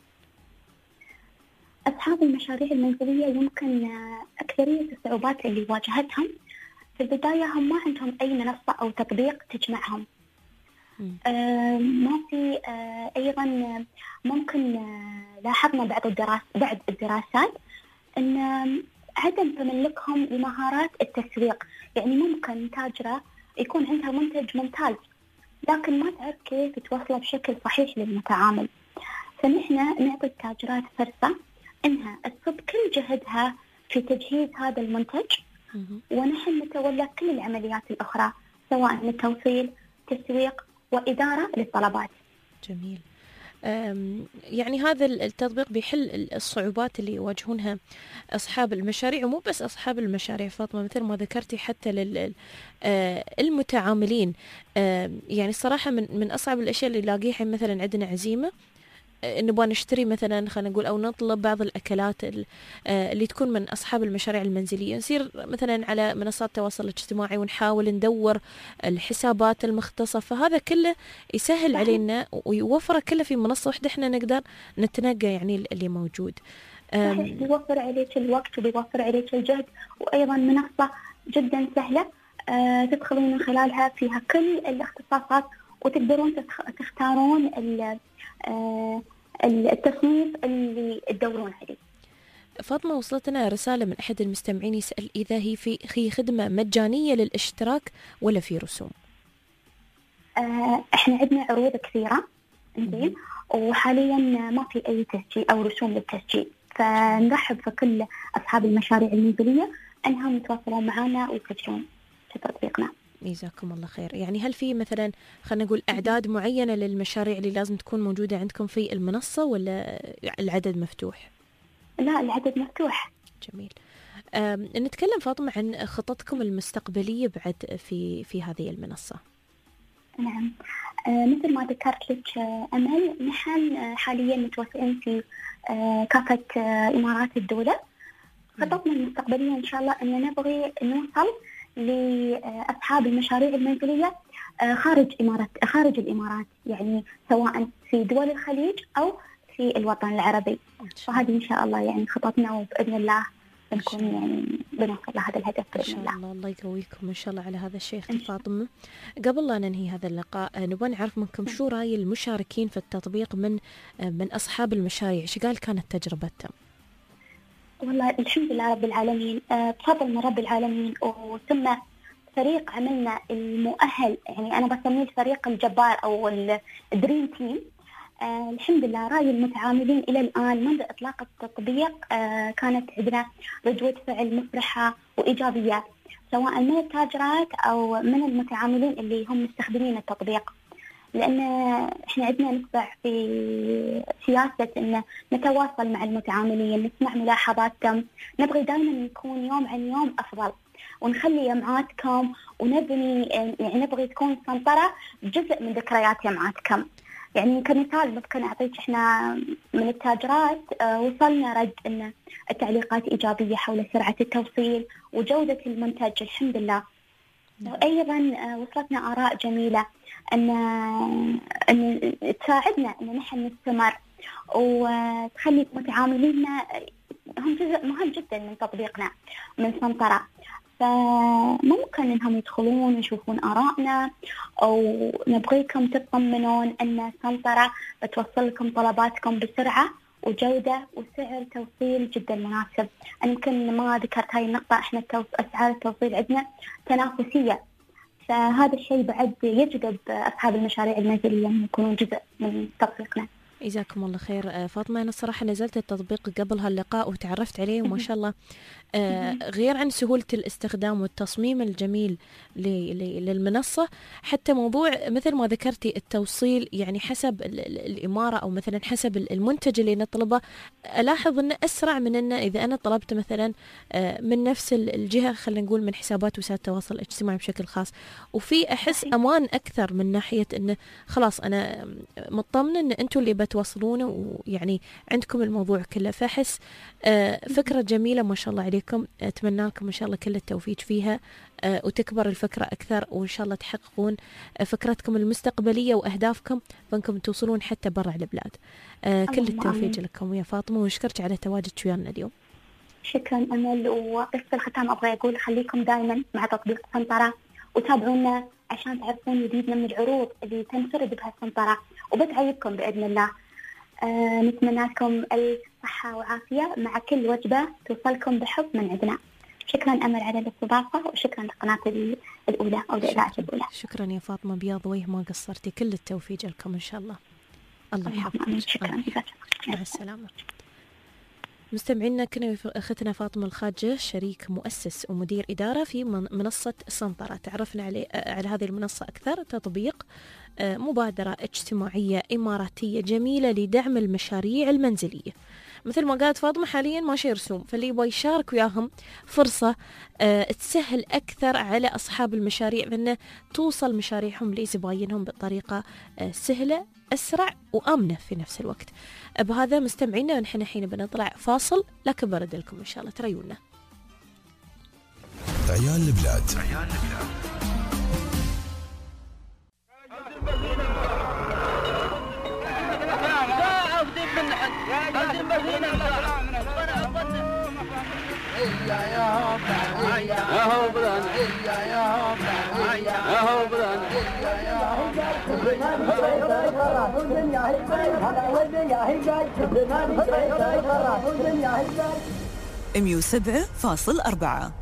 S14: أصحاب المشاريع المنزلية يمكن أكثرية الصعوبات اللي واجهتهم في البداية هم ما عندهم أي منصة أو تطبيق تجمعهم. آه ما في آه أيضا ممكن آه لاحظنا بعض الدراسات بعد الدراسات أن عدم تملكهم لمهارات التسويق. يعني ممكن تاجرة يكون عندها منتج ممتاز لكن ما تعرف كيف توصله بشكل صحيح للمتعامل. فنحن نعطي التاجرات فرصة أنها تصب كل جهدها في تجهيز هذا المنتج، ونحن نتولى كل العمليات الأخرى سواء التوصيل، تسويق، وإدارة للطلبات.
S3: جميل. يعني هذا التطبيق بيحل الصعوبات اللي يواجهونها أصحاب المشاريع، ومو بس أصحاب المشاريع فاطمة، مثل ما ذكرتي حتى للمتعاملين. يعني الصراحة من من أصعب الأشياء اللي لاقيها مثلا عندنا عزيمة نبغى نشتري مثلا خلينا نقول أو نطلب بعض الأكلات اللي تكون من أصحاب المشاريع المنزلية، نصير مثلا على منصات التواصل الاجتماعي ونحاول ندور الحسابات المختصة، فهذا كله يسهل علينا ويوفر كله في منصة واحدة احنا نقدر نتنقى يعني اللي موجود.
S14: صحيح، بيوفر عليك الوقت وبيوفر عليك الجهد، وأيضا منصة جدا سهلة أه تدخلون من خلالها فيها كل الاختصاصات وتقدرون تختارون التصنيف اللي تدورون عليه.
S3: فاطمة، وصلتنا رسالة من أحد المستمعين يسأل إذا هي في هي خدمة مجانية للاشتراك ولا في رسوم؟
S14: آه احنا عندنا عروض كثيرة زين، وحاليا ما في أي تسجيل أو رسوم للتسجيل، فنرحب في كل أصحاب المشاريع المنزلية أنهم يتواصلون معنا ويسجلون في تطبيقنا.
S3: جزاكم الله خير. يعني هل في مثلا خلينا نقول أعداد معينة للمشاريع اللي لازم تكون موجودة عندكم في المنصة ولا العدد مفتوح؟
S14: لا، العدد مفتوح.
S3: جميل. نتكلم فاطمة عن خططكم المستقبلية بعد في في هذه المنصة.
S14: نعم، آه مثل ما ذكرت لك آه أمل، نحن آه حاليا متوسعين في آه كافة آه إمارات الدولة. خططنا المستقبلية إن شاء الله أن نبغي نوصل لأصحاب المشاريع المنزلية خارج إمارات خارج الإمارات، يعني سواء في دول الخليج أو في الوطن العربي. وهذه إن شاء الله يعني خططنا، وبإذن الله بنكون يعني بنوصل لهذا الهدف بإذن الله.
S3: الله الله يقويكم إن شاء الله على هذا الشيء. أختي فاطمة، قبل لا ننهي هذا اللقاء نبغى نعرف منكم شو رأي المشاركين في التطبيق من من أصحاب المشاريع، شو قال كانت تجربتهم؟
S14: والله الحمد لله رب العالمين، بفضل من رب العالمين وثم فريق عملنا المؤهل، يعني أنا بسميه الفريق الجبار أو الدريم تيم. آه الحمد لله رأي المتعاملين إلى الآن منذ إطلاق التطبيق آه كانت عندنا ردود فعل مفرحة وإيجابية، سواء من التاجرات أو من المتعاملين اللي هم مستخدمين التطبيق. لأن إحنا عندنا نتبع في سياسة إن نتواصل مع المتعاملين، نسمع ملاحظاتهم، نبغي دائما نكون يوم عن يوم أفضل، ونخلي يمعاتكم ونبني، يعني نبغي تكون سنطرة جزء من ذكريات يمعاتكم. يعني كمثال ممكن أعطيك، إحنا من التاجرات وصلنا رد إن التعليقات إيجابية حول سرعة التوصيل وجودة المنتج الحمد لله. وأيضا وصلتنا آراء جميلة أن أن تساعدنا أن نحن نستمر وتخلي متعاملينا هم جزء مهم جدا من تطبيقنا من سنطرة. فممكن أنهم يدخلون ويشوفون آرائنا، أو نبغيكم تطمنون أن سنطرة بتوصل لكم طلباتكم بسرعة وجودة وسعر توصيل جدا مناسب. يمكن ما ذكرت هاي النقطة، إحنا أسعار التوصيل عندنا تنافسية، فهذا الشيء بعد يجذب أصحاب المشاريع المنزلية أن يكونون جزء من تطبيقنا.
S3: جزاكم الله خير. فاطمة، أنا الصراحة نزلت التطبيق قبل هاللقاء وتعرفت عليه وما شاء الله غير عن سهولة الاستخدام والتصميم الجميل للمنصة، حتى موضوع مثل ما ذكرتي التوصيل يعني حسب الإمارة أو مثلا حسب المنتج اللي نطلبه، ألاحظ أنه أسرع من أنه إذا أنا طلبت مثلا من نفس الجهة، خلينا نقول من حسابات وسائل التواصل الاجتماعي بشكل خاص، وفي أحس أمان أكثر من ناحية أنه خلاص أنا مطمنة أن أنتم اللي بتوصلونه ويعني عندكم الموضوع كله. فأحس فكرة جميلة ما شاء الله عليكم، أتمنى لكم إن شاء الله كل التوفيق فيها وتكبر الفكرة أكثر، وإن شاء الله تحققون فكرتكم المستقبلية وأهدافكم فإنكم توصلون حتى برا البلاد. كل التوفيق لكم يا فاطمة، ونشكرك على تواجدك ويانا اليوم.
S14: شكرا أمل. وبس في الختام أبغى أقول خليكم دائما مع تطبيق سنطرة وتابعونا عشان تعرفون جديدنا من العروض اللي تنفرد بها سنطرة وبتعيدكم بإذن الله. آه نتمنى لكم الصحة وعافية مع كل وجبة توصلكم بحب من عندنا. شكرا أمل على الاستضافة، وشكرا لقناة الأولى أو الإذاعة الأولى.
S3: شكرا يا فاطمة، بياض وجه ما قصرتي. كل التوفيق لكم إن شاء الله. الله يحفظك.
S14: شكرا.
S3: مع السلامة. مستمعينا، كنا أختنا فاطمة الخاجة شريك مؤسس ومدير إدارة في منصة سنطرة. تعرفنا على على هذه المنصة أكثر. تطبيق مبادرة اجتماعية إماراتية جميلة لدعم المشاريع المنزلية. مثل ما قالت فاطمة حاليا ماشي رسوم، فاللي يبغى يشارك وياهم فرصة تسهل أكثر على أصحاب المشاريع بأنه توصل مشاريعهم لزباينهم بطريقة سهلة أسرع وآمنة في نفس الوقت. بهذا مستمعينا نحن حين بنطلع فاصل، لكن برد لكم إن شاء الله تريونا.
S2: عيال البلاد.
S6: مية وسبعة فاصل أربعة.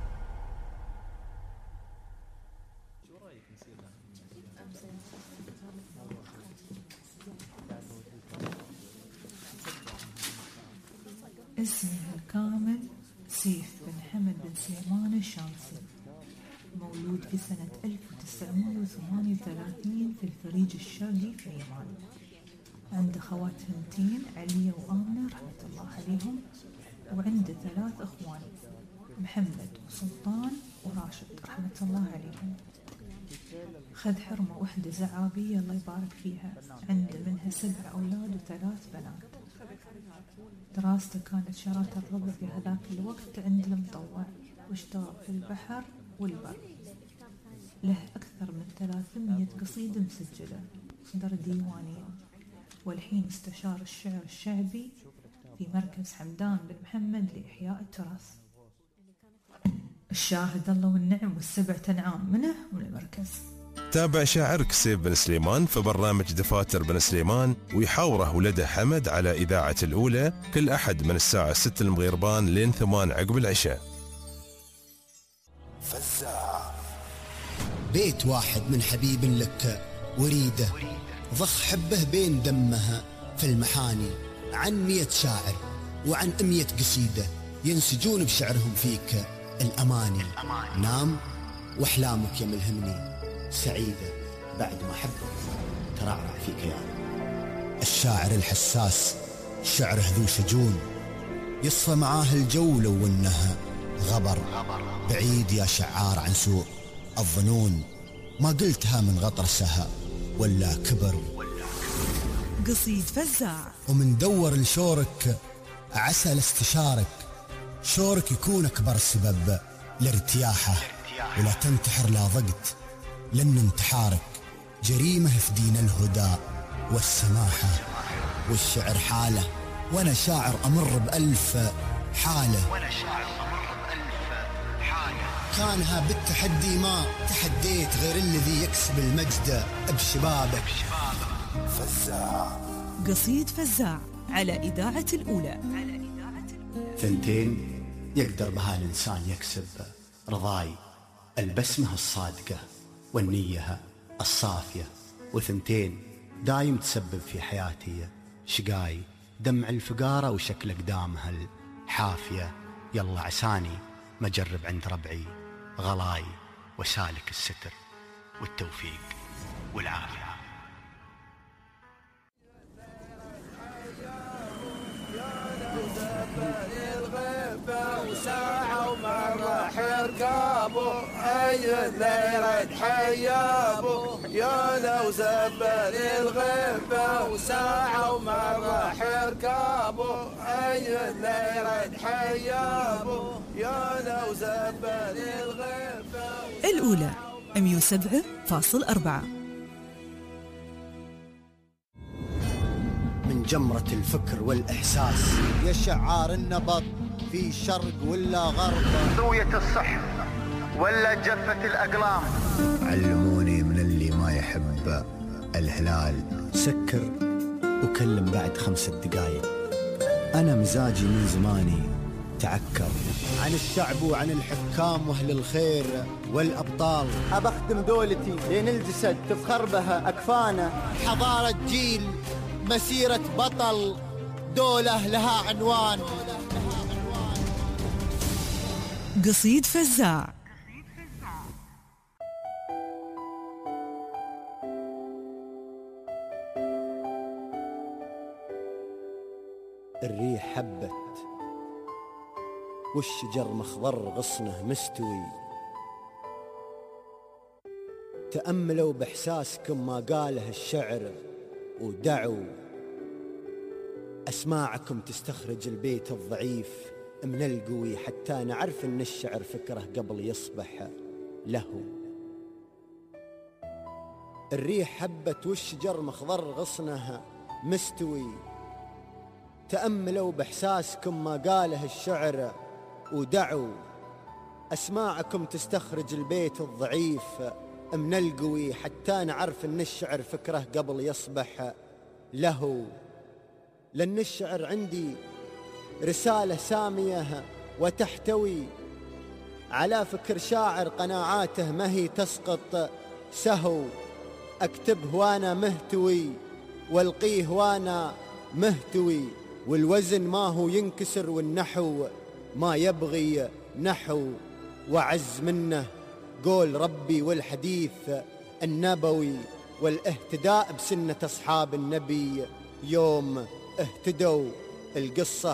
S5: اسمه الكامل سيف بن حمد بن سليمان الشامسي، مولود في سنة ألف وتسعمائة وثمانية وثلاثين في الفريج الشرقي في عمان. عنده خوات ثنتين عليا وآمنة رحمة الله عليهم، وعنده ثلاث أخوان محمد وسلطان وراشد رحمة الله عليهم. خذ حرمة وحدة زعابية الله يبارك فيها، عنده منها سبع أولاد وثلاث بنات. دراسته كانت شراكة الربع في هذاك الوقت عند المطوع، واشتغل في البحر والبر. له أكثر من ثلاثمية قصيدة مسجلة، صدر ديوانية، والحين استشار الشعر الشعبي في مركز حمدان بن محمد لإحياء التراث. الشاهد الله والنعم والسبع أنعام منه من المركز.
S2: تابع شاعرك سيف بن سليمان في برنامج دفاتر بن سليمان، ويحاوره ولده حمد على إذاعة الأولى كل أحد من الساعة ستة المغيربان لين ثمان عقب العشاء.
S18: فزاع. بيت واحد من حبيب لك وريده، ضخ حبه بين دمها في المحاني، عن مية شاعر وعن مية قصيدة ينسجون بشعرهم فيك الأماني. نام وأحلامك يا ملهمني سعيدة بعد ما حبك ترعرع في كياني. الشاعر الحساس شعره ذو شجون، يصفى معاه الجو لو انها غبر. بعيد يا شعار عن سوء الظنون، ما قلتها من غطرسها ولا كبر.
S6: قصيد فزاع.
S18: ومن دور لشورك عسى لاستشارك، شورك يكون أكبر سبب لارتياحه، ولا تنتحر لا ضقت لأن انتحارك جريمة في دين الهدى والسماحة. والشعر حالة وأنا شاعر أمر بألف حالة، كانها بالتحدي ما تحديت غير الذي يكسب المجد بشبابك.
S6: فزاع. قصيد فزاع على إذاعة الأولى.
S18: ثنتين يقدر بها الإنسان يكسب رضاي، البسمة الصادقة والنية الصافية، وثنتين دايم تسبب في حياتي شقاي دمع الفقارة وشكل أقدامها الحافية، يلا عساني ما أجرب عند ربعي غلاي وسالك الستر والتوفيق والعافية.
S21: وساعة ومرة حركابو أي الليل حيابو يا لو زبل الغيبة وساعة ومرة حركابو أي الليل حيابو يا لو زبل الغيبة.
S6: الأولى مية وسبعة فاصل أربعة.
S18: من جمرة الفكر والإحساس
S15: يا شعار النبض في شرق ولا غرب،
S21: زوية الصح ولا جفة الأقلام.
S18: علموني من اللي ما يحب الهلال سكر وكلم بعد خمسة دقايق. أنا مزاجي من زماني تعكر
S15: عن الشعب وعن الحكام واهل الخير والأبطال.
S21: أبخدم دولتي لين الجسد تفخر بها أكفانه.
S15: حضارة جيل مسيرة بطل دولة لها عنوان.
S6: قصيد فزاع.
S18: الريح حبت والشجر مخضر غصنه مستوي، تأملوا بإحساسكم ما قاله الشعر ودعوا أسماعكم تستخرج البيت الضعيف من القوي، حتى نعرف أن الشعر فكره قبل يصبح له. الريح حبت والشجر مخضر غصنها مستوي، تأملوا بإحساسكم ما قاله الشعر ودعوا أسماعكم تستخرج البيت الضعيف من القوي، حتى نعرف أن الشعر فكره قبل يصبح له. لأن الشعر عندي رسالة سامية وتحتوي على فكر شاعر قناعاته ما هي تسقط سهو، أكتبه وأنا مهتوي والقيه وأنا مهتوي، والوزن ما هو ينكسر والنحو ما يبغي نحو، وعز منه قول ربي والحديث النبوي والاهتداء بسنة أصحاب النبي يوم اهتدوا. القصة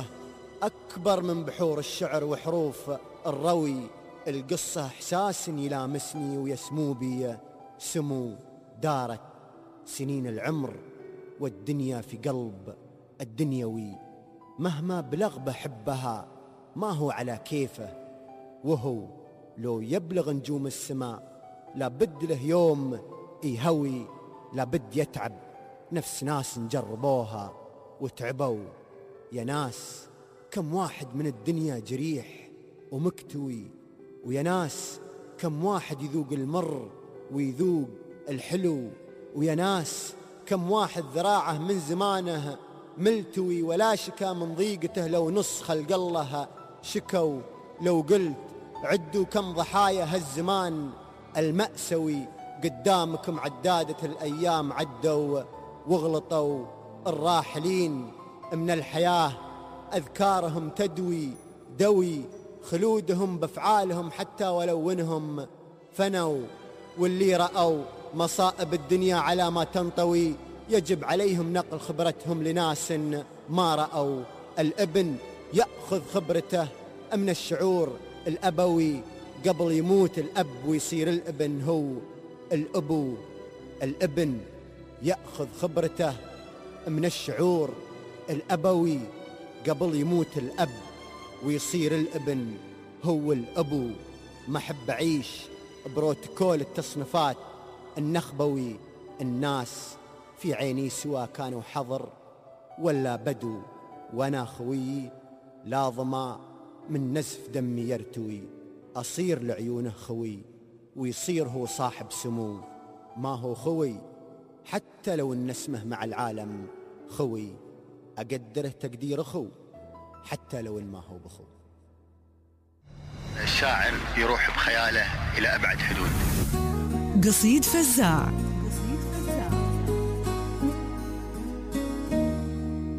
S18: أكبر من بحور الشعر وحروف الروي، القصة إحساس يلامسني ويسمو بي سمو. دارت سنين العمر والدنيا في قلب الدنيوي، مهما بلغ بحبها ما هو على كيفه، وهو لو يبلغ نجوم السماء لابد له يوم يهوي، لابد يتعب نفس ناس نجربوها وتعبوا. يا ناس كم واحد من الدنيا جريح ومكتوي، ويا ناس كم واحد يذوق المر ويذوق الحلو، ويا ناس كم واحد ذراعه من زمانه ملتوي، ولا شكا من ضيقته لو نص خلق الله شكوا. لو قلت عدوا كم ضحايا هالزمان المأسوي، قدامكم عدادة الأيام عدوا واغلطوا. الراحلين من الحياة أذكارهم تدوي دوي، خلودهم بأفعالهم حتى ولو انهم فنوا. واللي رأوا مصائب الدنيا على ما تنطوي، يجب عليهم نقل خبرتهم لناس ما رأوا. الابن يأخذ خبرته من الشعور الأبوي، قبل يموت الأب ويصير الابن هو الأبو. الابن يأخذ خبرته من الشعور الأبوي، قبل يموت الأب ويصير الابن هو الأبو. ما أحب أعيش بروتوكول التصنيفات النخبوي، الناس في عيني سوا كانوا حضر ولا بدو، وأنا خوي لا ظما من نزف دمي يرتوي. أصير لعيونه خوي ويصير هو صاحب سمو، ما هو خوي حتى لو ان اسمه مع العالم خوي، أقدره تقدير أخو حتى لو ما هو بخو.
S21: الشاعر يروح بخياله إلى أبعد حدود.
S6: قصيد فزاع.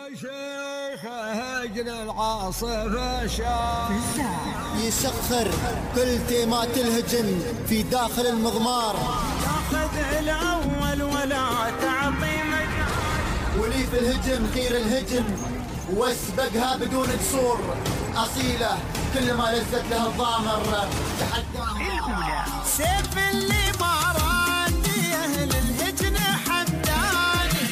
S8: شيخ هجن العاصفة شاف
S18: يسخر كل تيمات الهجن في داخل المضمار،
S7: ياخذ الأول ولا تعطي مجال،
S18: ولي في الهجم غير الهجم واسبقها بدون قصور، أصيلة كل ما لزت لها الضامر تحداها.
S7: سيف اللي ما راني أهل الهجن حمداني،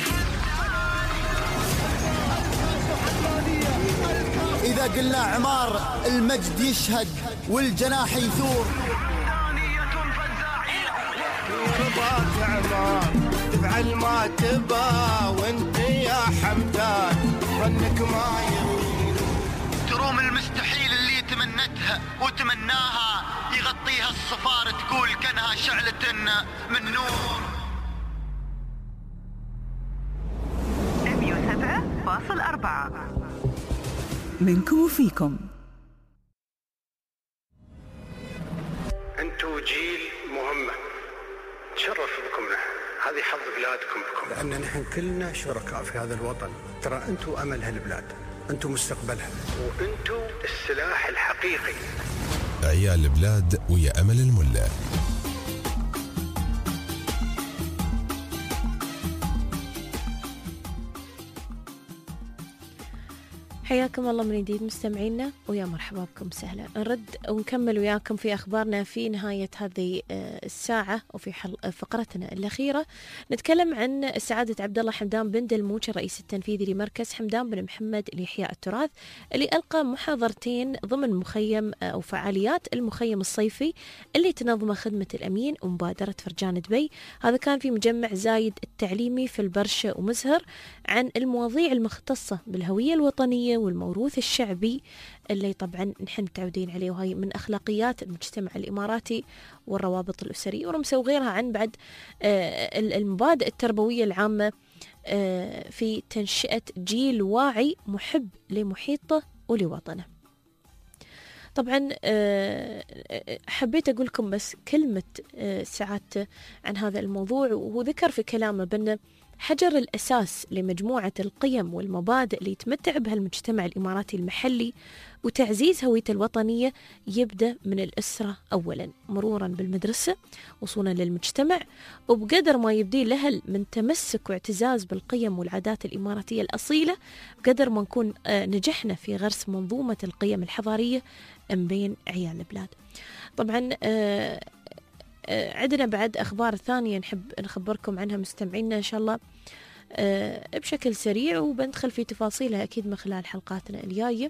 S18: إذا قلنا عمار المجد يشهد والجناح يثور.
S7: رضاك عمار تفعل ما تبا وانت يا حمدان ظنك ما يغير،
S18: تروم المستحيل اللي تمنتها وتمناها يغطيها الصفار، تقول كانها شعلة من نور.
S6: مية وسبعة فاصل أربعة منكم وفيكم.
S1: انتوا جيل مهمة، تشرف بكم نحن، هذه حظ بلادكم بكم، لأن نحن كلنا شركاء في هذا الوطن. ترى انتوا أمل هالبلاد، انتوا مستقبلها، وانتوا السلاح الحقيقي.
S2: عيال بلاد ويا أمل الملا.
S3: حياكم الله من جديد مستمعينا ويا مرحبا بكم سهلا. نرد ونكمل وياكم في أخبارنا في نهاية هذه الساعة وفي فقرتنا الأخيرة. نتكلم عن سعادة عبد الله حمدان بن دلموش الرئيس التنفيذي لمركز حمدان بن محمد لإحياء التراث، اللي ألقى محاضرتين ضمن مخيم أو فعاليات المخيم الصيفي اللي تنظمه خدمة الأمين ومبادرة فرجان دبي. هذا كان في مجمع زايد التعليمي في البرشة ومزهر، عن المواضيع المختصة بالهوية الوطنية والموروث الشعبي اللي طبعا نحن متعودين عليه، وهي من أخلاقيات المجتمع الإماراتي والروابط الأسرية ورمسة وغيرها، عن بعد المبادئ التربوية العامة في تنشئة جيل واعي محب لمحيطه ولوطنه. طبعا حبيت أقول لكم بس كلمة سعادته عن هذا الموضوع، وهو ذكر في كلامه بأن حجر الأساس لمجموعة القيم والمبادئ اللي يتمتع بها المجتمع الإماراتي المحلي وتعزيز هويته الوطنية يبدأ من الأسرة أولا، مرورا بالمدرسة، وصولا للمجتمع، وبقدر ما يبدي الأهل من تمسك واعتزاز بالقيم والعادات الإماراتية الأصيلة، بقدر ما نكون نجحنا في غرس منظومة القيم الحضارية من بين عيال البلاد. طبعا عندنا بعد أخبار ثانية نحب نخبركم عنها مستمعينا إن شاء الله بشكل سريع، وبندخل في تفاصيلها أكيد من خلال حلقاتنا الجاية.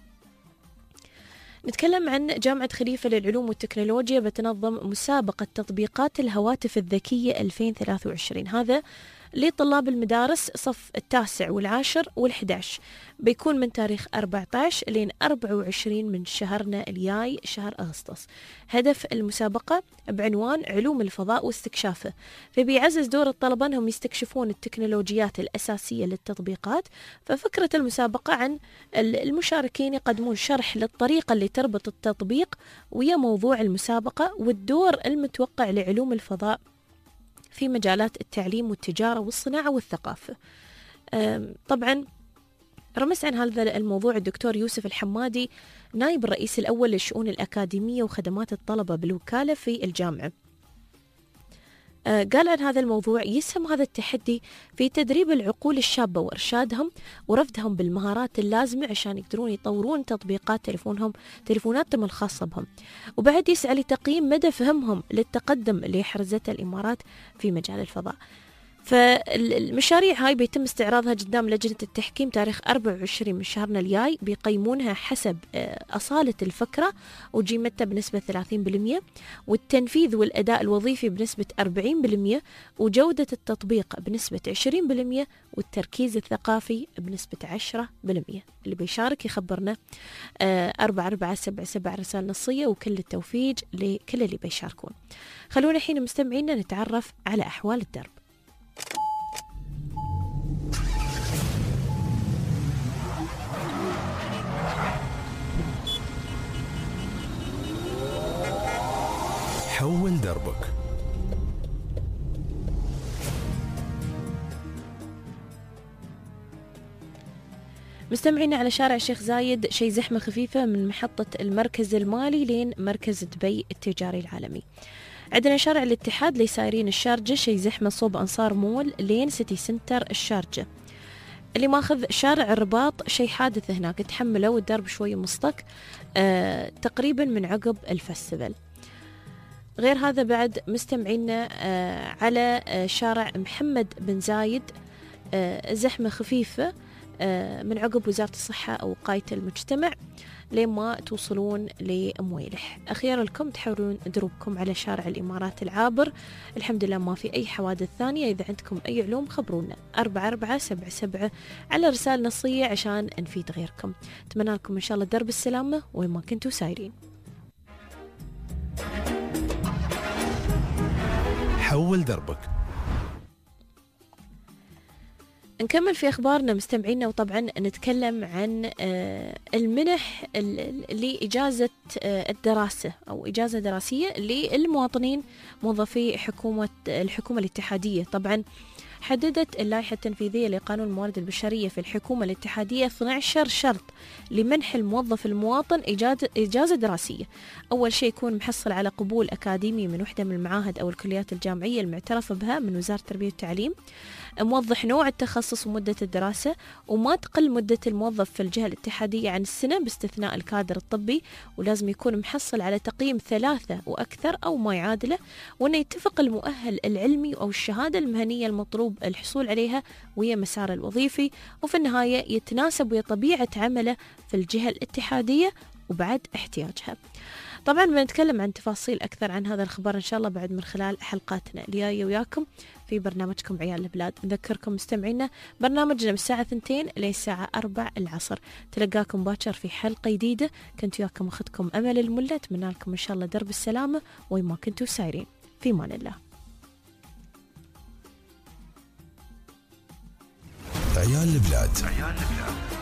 S3: نتكلم عن جامعة خليفة للعلوم والتكنولوجيا بتنظم مسابقة تطبيقات الهواتف الذكية ألفين وثلاثة وعشرين، هذا لطلاب المدارس صف التاسع والعاشر والحداش، بيكون من تاريخ أربعة عشر لين أربعة وعشرين من شهرنا الجاي شهر أغسطس. هدف المسابقة بعنوان علوم الفضاء واستكشافه، فبيعزز دور الطلبة أنهم يستكشفون التكنولوجيات الأساسية للتطبيقات. ففكرة المسابقة عن المشاركين يقدمون شرح للطريقة اللي تربط التطبيق ويا موضوع المسابقة والدور المتوقع لعلوم الفضاء في مجالات التعليم والتجارة والصناعة والثقافة. طبعا رمز عن هذا الموضوع الدكتور يوسف الحمادي، نائب الرئيس الأول للشؤون الأكاديمية وخدمات الطلبة بالوكالة في الجامعة. قال عن هذا الموضوع: يسهم هذا التحدي في تدريب العقول الشابة وإرشادهم ورفدهم بالمهارات اللازمة عشان يقدرون يطورون تطبيقات تليفونهم تليفوناتهم الخاصة بهم، وبعد يسعى لتقييم مدى فهمهم للتقدم اللي حرزته الإمارات في مجال الفضاء. فالمشاريع هاي بيتم استعراضها قدام لجنة التحكيم تاريخ أربعة وعشرين من شهرنا الجاي، بيقيمونها حسب أصالة الفكرة وجيمتها بنسبة ثلاثين بالمئة، والتنفيذ والأداء الوظيفي بنسبة أربعين بالمئة، وجودة التطبيق بنسبة عشرين بالمئة، والتركيز الثقافي بنسبة عشرة بالمئة. اللي بيشارك يخبرنا أربعة أربعة سبعة سبعة رسالة نصية، وكل التوفيق لكل اللي بيشاركون. خلونا حين مستمعينا نتعرف على أحوال الدرب.
S2: حول دربك.
S3: مستمعينا على شارع الشيخ زايد شيء زحمة خفيفة من محطة المركز المالي لين مركز دبي التجاري العالمي. عندنا شارع الاتحاد لسايرين الشارجة شيء زحمة صوب أنصار مول لين سيتي سنتر الشارجة. اللي ماخذ شارع الرباط شيء حادث هناك، تحمله والدرب شوي مصطك آه تقريبا من عقب الفستيفال. غير هذا بعد مستمعينا آه على آه شارع محمد بن زايد آه زحمة خفيفة آه من عقب وزارة الصحة أو وقاية المجتمع لما توصلون لمويلح. أخيرا لكم تحاولون دروبكم على شارع الإمارات العابر، الحمد لله ما في أي حوادث ثانية. إذا عندكم أي علوم خبرونا أربعة أربعة سبعة سبعة على رسالة نصية عشان نفيد غيركم. أتمنى لكم إن شاء الله درب السلامة وين ما كنتوا سايرين.
S2: حول دربك.
S3: نكمل في أخبارنا مستمعينا، وطبعا نتكلم عن المنح لإجازة الدراسة أو إجازة دراسية للمواطنين موظفي حكومة الحكومة الاتحادية. طبعا حددت اللائحة التنفيذية لقانون الموارد البشرية في الحكومة الاتحادية اثني عشر شرط لمنح الموظف المواطن إجازة دراسية. أول شيء يكون محصل على قبول أكاديمي من وحدة من المعاهد أو الكليات الجامعية المعترفة بها من وزارة التربية والتعليم، موضح نوع التخصص ومدة الدراسة، وما تقل مدة الموظف في الجهة الاتحادية عن السنة باستثناء الكادر الطبي، ولازم يكون محصل على تقييم ثلاثة وأكثر أو ما يعادله، وأنه يتفق المؤهل العلمي أو الشهادة المهنية المطلوب الحصول عليها ويا مسار الوظيفي، وفي النهاية يتناسب ويا طبيعة عمله في الجهة الاتحادية وبعد احتياجها. طبعا بنتكلم عن تفاصيل أكثر عن هذا الخبر إن شاء الله بعد من خلال حلقاتنا الجاية وياكم في برنامجكم عيال البلاد. نذكركم مستمعينا برنامجنا من الساعة اثنتين للساعة أربع العصر. تلقاكم باكر في حلقة جديدة. كنت وياكم أخذكم أمل الملة، أتمنى لكم إن شاء الله درب السلامة وين ما كنتوا سايرين. في مان الله.
S2: عيال البلاد.